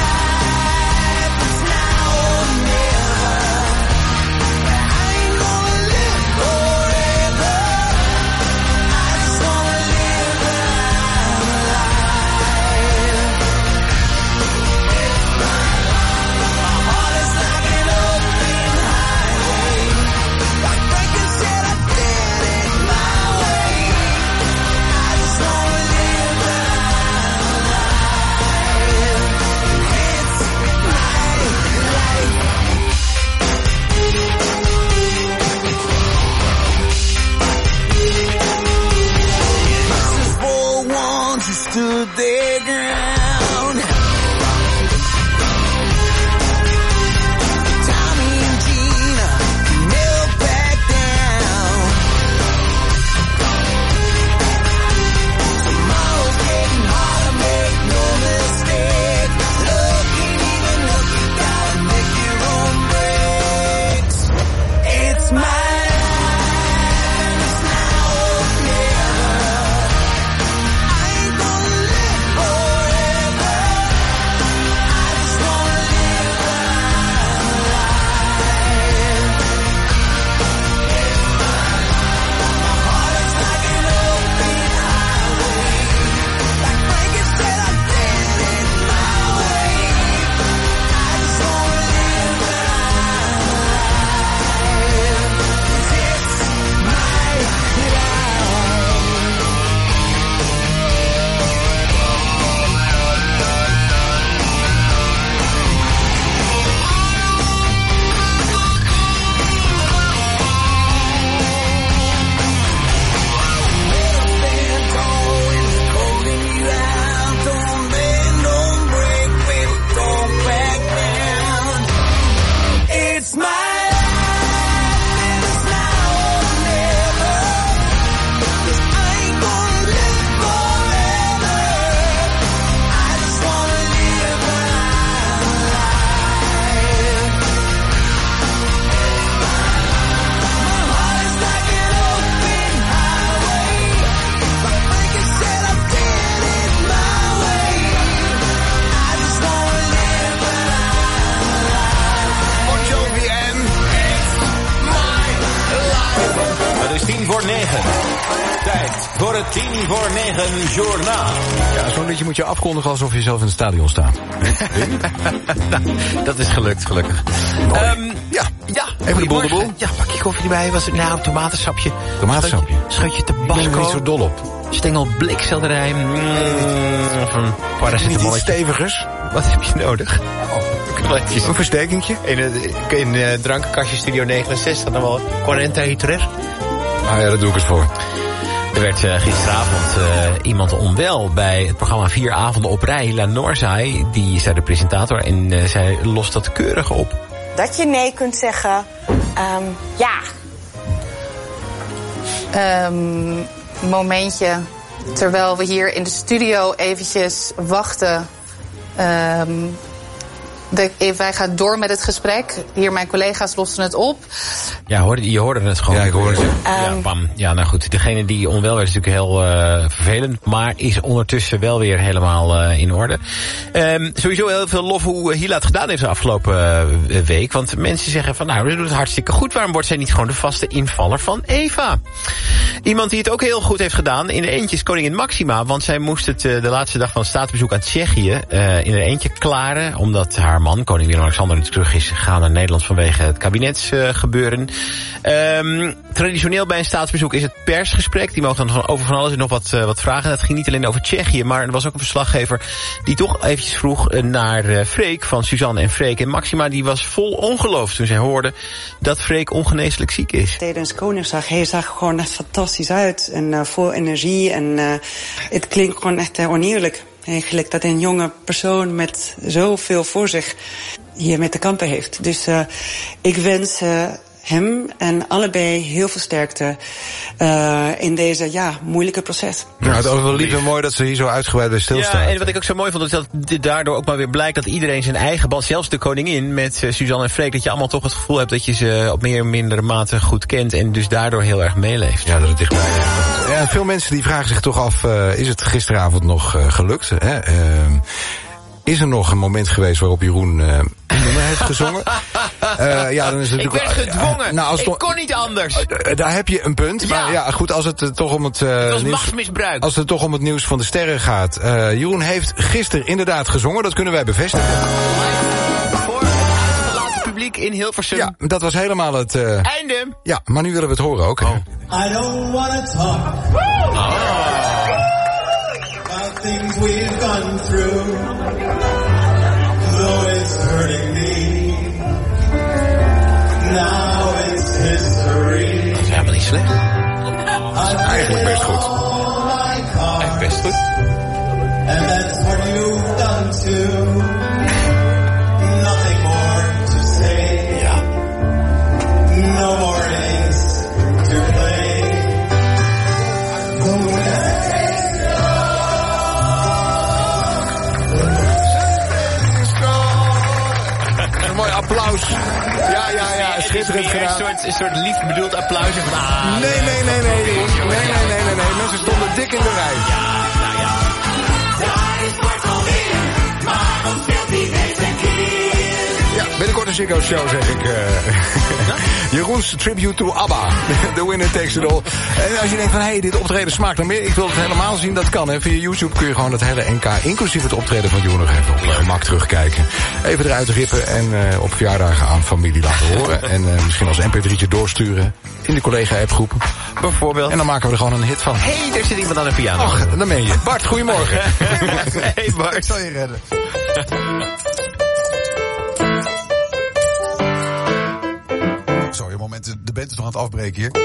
stood their ground. Tommy and Gina never back down. Tomorrow's getting harder, make no mistake. voor negen. Tijd voor het tien voor negen journaal. Ja, zo'n liedje moet je afkondigen alsof je zelf in het stadion staat. Dat is gelukt, gelukkig. Um, ja, ja. Even de boel de boel. Ja, pakje koffie erbij. Was het nou tomatensapje? Tomatensapje. Scheutje tabasco. Ik ben er niet zo dol op. Stengel blikselderij. Mm, of een paracetamol. Iets stevigers. Wat heb je nodig? Oh, een verstekentje. In, uh, in uh, drankenkastje Studio negenenzestig dan wel quaranta liter. Ah ja, daar doe ik het voor. Er werd uh, gisteravond uh, iemand onwel bij het programma Vier Avonden op Rij. La Noorzai, die is daar de presentator en uh, zij lost dat keurig op. Dat je nee kunt zeggen, um, ja. Um, momentje, terwijl we hier in de studio eventjes wachten. Um, De, wij gaan door met het gesprek. Hier, mijn collega's lossen het op. Ja, hoorde, je hoorde het gewoon. Ja, ik hoorde het. Um, ja, bam. Ja, nou goed. Degene die onwel werd is natuurlijk heel uh, vervelend. Maar is ondertussen wel weer helemaal uh, in orde. Um, sowieso heel veel lof hoe Hila het gedaan heeft de afgelopen uh, week. Want mensen zeggen van, nou, ze doet het hartstikke goed. Waarom wordt zij niet gewoon de vaste invaller van Eva? Iemand die het ook heel goed heeft gedaan in de eentje is koningin Maxima. Want zij moest het uh, de laatste dag van het staatsbezoek aan Tsjechië uh, in een eentje klaren. Omdat haar man, koning Willem-Alexander, terug is gegaan naar Nederland vanwege het kabinetsgebeuren. Uh, um, traditioneel bij een staatsbezoek is het persgesprek. Die mogen dan gewoon over van alles en nog wat, uh, wat vragen. Het ging niet alleen over Tsjechië, maar er was ook een verslaggever die toch eventjes vroeg naar uh, Freek van Suzanne en Freek. En Maxima die was vol ongeloof toen zij hoorde dat Freek ongeneeslijk ziek is. Tijdens Koningsdag, hij zag gewoon echt fantastisch uit en uh, vol energie en uh, het klinkt gewoon echt uh, oneerlijk. Eigenlijk dat een jonge persoon met zoveel voor zich hier met te kampen heeft. Dus uh, ik wens uh, hem en allebei heel veel sterkte uh, in deze ja, moeilijke proces. Ja, het is ook wel lief en mooi dat ze hier zo uitgebreid bij stilstaan. Ja, en wat ik ook zo mooi vond is dat dit daardoor ook maar weer blijkt dat iedereen zijn eigen band, zelfs de koningin met uh, Suzanne en Freek, dat je allemaal toch het gevoel hebt dat je ze op meer of mindere mate goed kent en dus daardoor heel erg meeleeft. Ja, dat het dichtbij is. Ja, veel mensen die vragen zich toch af, uh, is het gisteravond nog uh, gelukt? Hè? Uh, is er nog een moment geweest waarop Jeroen uh, een nummer heeft gezongen? Uh, ja, dan is het ik natuurlijk, werd gedwongen. Uh, nou, als ik kon niet anders. Uh, daar heb je een punt. Ja. Maar ja, goed, als het uh, toch om het, uh, het was nieuws, machtsmisbruik. Als het toch om het nieuws van de sterren gaat. Uh, Jeroen heeft gisteren inderdaad gezongen. Dat kunnen wij bevestigen. Voor het laatste publiek in Hilversum. Ja, dat was helemaal het uh, einde. Ja, maar nu willen we het horen ook. Oh. I don't wanna talk. Oh. About things we've gone through. Though it's hurting me. Now it's history. Dat is helemaal niet slecht. Dat is eigenlijk best goed. Eigenlijk best goed. And that's what you've done too. Nothing more to say. Ja. No more games to play. Een mooi applaus. Ja, ja, ja, schitterend gedaan. Een soort, een soort lief bedoeld applaus. Van, ah, nee, nee, nee, nee, nee, nee, nee, nee, nee, nee. Mensen stonden dik in de rij. Ja, nou ja. Ja, binnenkort een Ziggo Show, zeg ik. Uh, Jeroens tribute to ABBA. The winner takes it all. En als je denkt van, hé, hey, dit optreden smaakt nog meer. Ik wil het helemaal zien, dat kan. Hè. Via YouTube kun je gewoon het hele N K, inclusief het optreden van Jeroen nog even op je gemak terugkijken. Even eruit rippen en uh, op verjaardagen aan familie laten horen. En uh, misschien als M P drietje doorsturen in de collega-appgroep. Bijvoorbeeld. En dan maken we er gewoon een hit van. Hé, hey, daar zit iemand aan de piano. Ach, dan ben je. Bart, goedemorgen. Hey Bart. Ik zal je redden. Sorry, een moment. De band is nog aan het afbreken hier.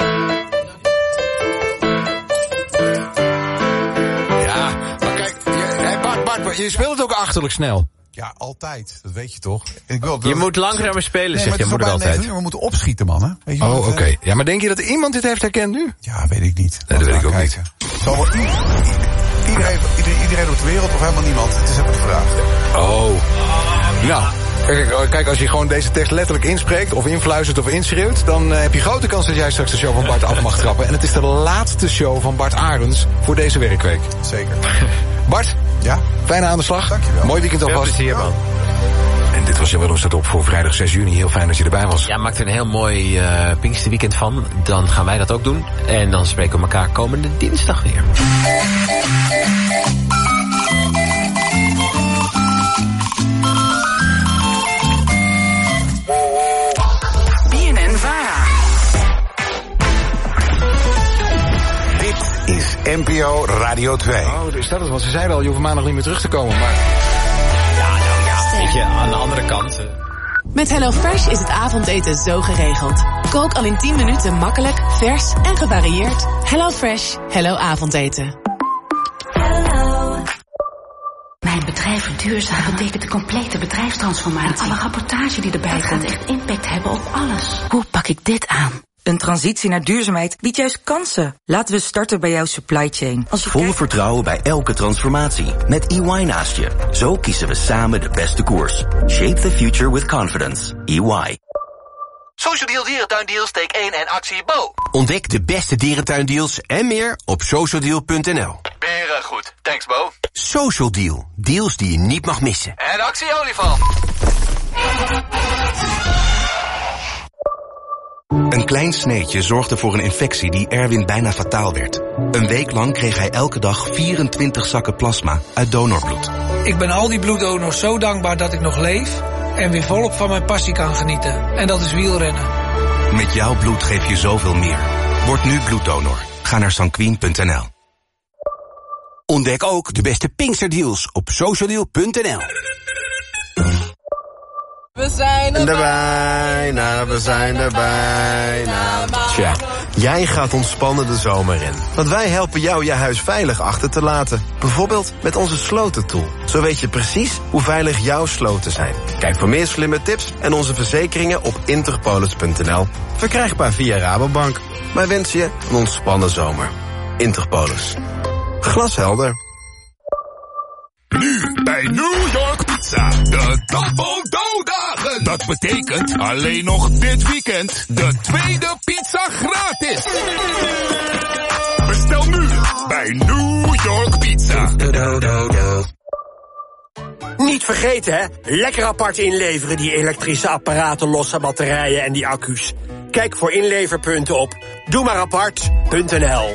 Ja, maar kijk, je, Bart, Bart, Bart, je speelt het ook achterlijk snel. Ja, altijd. Dat weet je toch? En ik wil, je moet langzamer spelen, nee, zeg je. Moet het altijd. We moeten opschieten, man. Hè? Weet je oh, oké. Okay. Uh... Ja, maar denk je dat iemand dit heeft herkend nu? Ja, weet ik niet. Nee, dat weet ik ook kijken. niet. Zal wel iedereen, iedereen, iedereen op de wereld of helemaal niemand? Het is even de vraag. Oh. Nou. Kijk, kijk, als je gewoon deze tekst letterlijk inspreekt, of influistert of inschreeuwt, dan uh, heb je grote kans dat jij straks de show van Bart af mag trappen. En het is de laatste show van Bart Arends voor deze werkweek. Zeker. Bart, ja? Fijne aan de slag. Dankjewel. Mooi weekend alvast. Veel plezier, man. En dit was Jawel staat op voor vrijdag zes juni. Heel fijn dat je erbij was. Ja, maak er een heel mooi uh, Pinksterweekend van. Dan gaan wij dat ook doen. En dan spreken we elkaar komende dinsdag weer. B N N-Vara. Dit is N P O Radio twee. Oh, dus dat is wat ze zeiden al. Je hoeft maandag niet meer terug te komen, maar... Ja, nou ja, weet je, aan de andere kant... Uh... Met HelloFresh is het avondeten zo geregeld. Kook al in tien minuten makkelijk, vers en gevarieerd. HelloFresh, hello avondeten. Mijn bedrijf verduurzamen betekent de complete bedrijfstransformatie. En alle rapportage die erbij komt gaat echt impact hebben op alles. Hoe pak ik dit aan? Een transitie naar duurzaamheid biedt juist kansen. Laten we starten bij jouw supply chain. Als je Vol kijkt... vertrouwen bij elke transformatie. Met E Y naast je. Zo kiezen we samen de beste koers. Shape the future with confidence. E Y. Social Deal Dierentuindeals, take één en actie Bo. Ontdek de beste dierentuindeals en meer op social deal punt n l. Beren goed. Thanks Bo. Social Deal. Deals die je niet mag missen. En actie olifant. Een klein sneetje zorgde voor een infectie die Erwin bijna fataal werd. Een week lang kreeg hij elke dag vierentwintig zakken plasma uit donorbloed. Ik ben al die bloeddonors zo dankbaar dat ik nog leef en weer volop van mijn passie kan genieten. En dat is wielrennen. Met jouw bloed geef je zoveel meer. Word nu bloeddonor. Ga naar sanquin punt n l. Ontdek ook de beste Pinksterdeals op social deal punt n l. We zijn er bijna, we zijn er bijna. Tja, jij gaat ontspannen de zomer in. Want wij helpen jou je huis veilig achter te laten. Bijvoorbeeld met onze slotentool. Zo weet je precies hoe veilig jouw sloten zijn. Kijk voor meer slimme tips en onze verzekeringen op interpolis punt n l. Verkrijgbaar via Rabobank. Wij wensen je een ontspannen zomer. Interpolis. Glashelder. Nu bij New York Pizza, de Double Dough-dagen. Dat betekent alleen nog dit weekend de tweede pizza gratis. Bestel nu bij New York Pizza. Niet vergeten, hè? Lekker apart inleveren, die elektrische apparaten, losse batterijen en die accu's. Kijk voor inleverpunten op doe maar apart punt n l.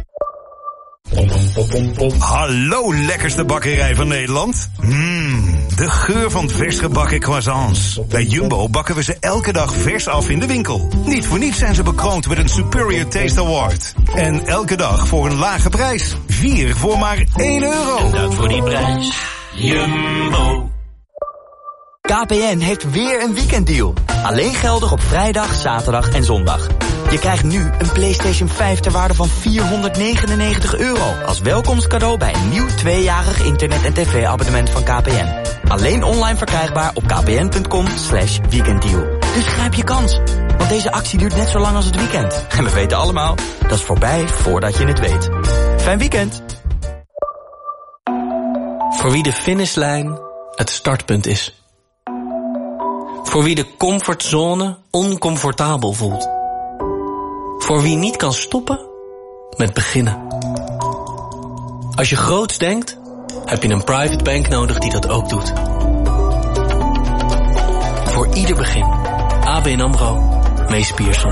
Hallo, lekkerste bakkerij van Nederland. Mmm, de geur van vers gebakken croissants. Bij Jumbo bakken we ze elke dag vers af in de winkel. Niet voor niets zijn ze bekroond met een Superior Taste Award. En elke dag voor een lage prijs. Vier voor maar één euro. En dat voor die prijs. Jumbo. K P N heeft weer een weekenddeal. Alleen geldig op vrijdag, zaterdag en zondag. Je krijgt nu een PlayStation vijf ter waarde van vierhonderdnegenennegentig euro... als welkomstcadeau bij een nieuw tweejarig internet- en tv-abonnement van K P N. Alleen online verkrijgbaar op kpn punt com slash weekenddeal. Dus grijp je kans, want deze actie duurt net zo lang als het weekend. En we weten allemaal, dat is voorbij voordat je het weet. Fijn weekend! Voor wie de finishlijn het startpunt is. Voor wie de comfortzone oncomfortabel voelt. Voor wie niet kan stoppen met beginnen. Als je groots denkt, heb je een private bank nodig die dat ook doet. Voor ieder begin. A B N AMRO, Mees Pierson.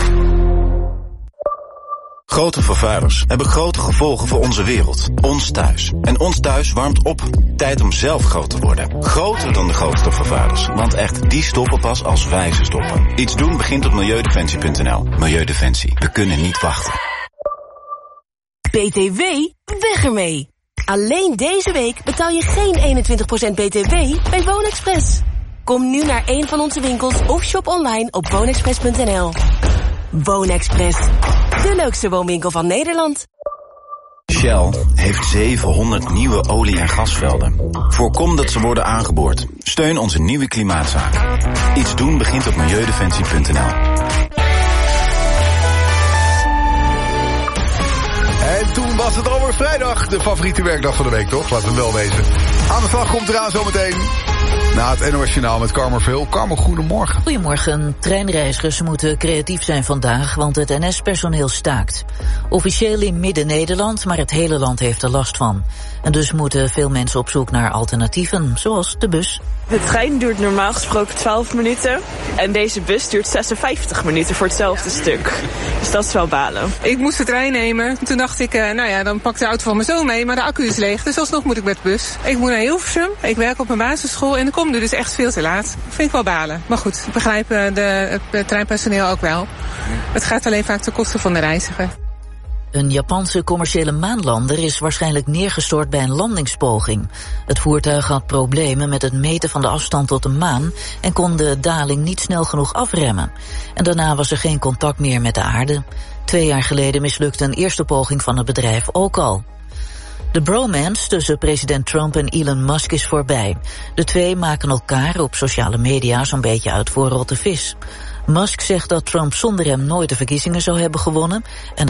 Grote vervuilers hebben grote gevolgen voor onze wereld. Ons thuis. En ons thuis warmt op. Tijd om zelf groot te worden. Groter dan de grootste vervuilers. Want echt, die stoppen pas als wij ze stoppen. Iets doen begint op milieudefensie punt n l. Milieudefensie. We kunnen niet wachten. B T W? Weg ermee! Alleen deze week betaal je geen eenentwintig procent B T W bij WoonExpress. Kom nu naar een van onze winkels of shop online op woonexpress punt n l. WoonExpress. De leukste woonwinkel van Nederland. Shell heeft zevenhonderd nieuwe olie- en gasvelden. Voorkom dat ze worden aangeboord. Steun onze nieuwe klimaatzaak. Iets doen begint op milieudefensie punt n l. En toen was het alweer vrijdag, de favoriete werkdag van de week, toch? Laten we wel wezen. Aan de slag komt eraan zometeen. Na het N O S Journaal met Carmen Veel. Carmen, goedemorgen. Goedemorgen. Treinreizigers moeten creatief zijn vandaag, want het N S-personeel staakt. Officieel in Midden-Nederland, maar het hele land heeft er last van. En dus moeten veel mensen op zoek naar alternatieven, zoals de bus. De trein duurt normaal gesproken twaalf minuten. En deze bus duurt zesenvijftig minuten voor hetzelfde stuk. Dus dat is wel balen. Ik moest de trein nemen. Toen dacht ik, uh, nou ja, dan pak ik de auto van mijn zoon mee. Maar de accu is leeg, dus alsnog moet ik met de bus. Ik moet naar Hilversum. Ik werk op een basisschool en ik kom er dus echt veel te laat. Vind ik wel balen. Maar goed, ik begrijp uh, de, het treinpersoneel ook wel. Het gaat alleen vaak ten koste van de reiziger. Een Japanse commerciële maanlander is waarschijnlijk neergestort bij een landingspoging. Het voertuig had problemen met het meten van de afstand tot de maan en kon de daling niet snel genoeg afremmen. En daarna was er geen contact meer met de aarde. Twee jaar geleden mislukte een eerste poging van het bedrijf ook al. De bromance tussen president Trump en Elon Musk is voorbij. De twee maken elkaar op sociale media zo'n beetje uit voor rotte vis. Musk zegt dat Trump zonder hem nooit de verkiezingen zou hebben gewonnen en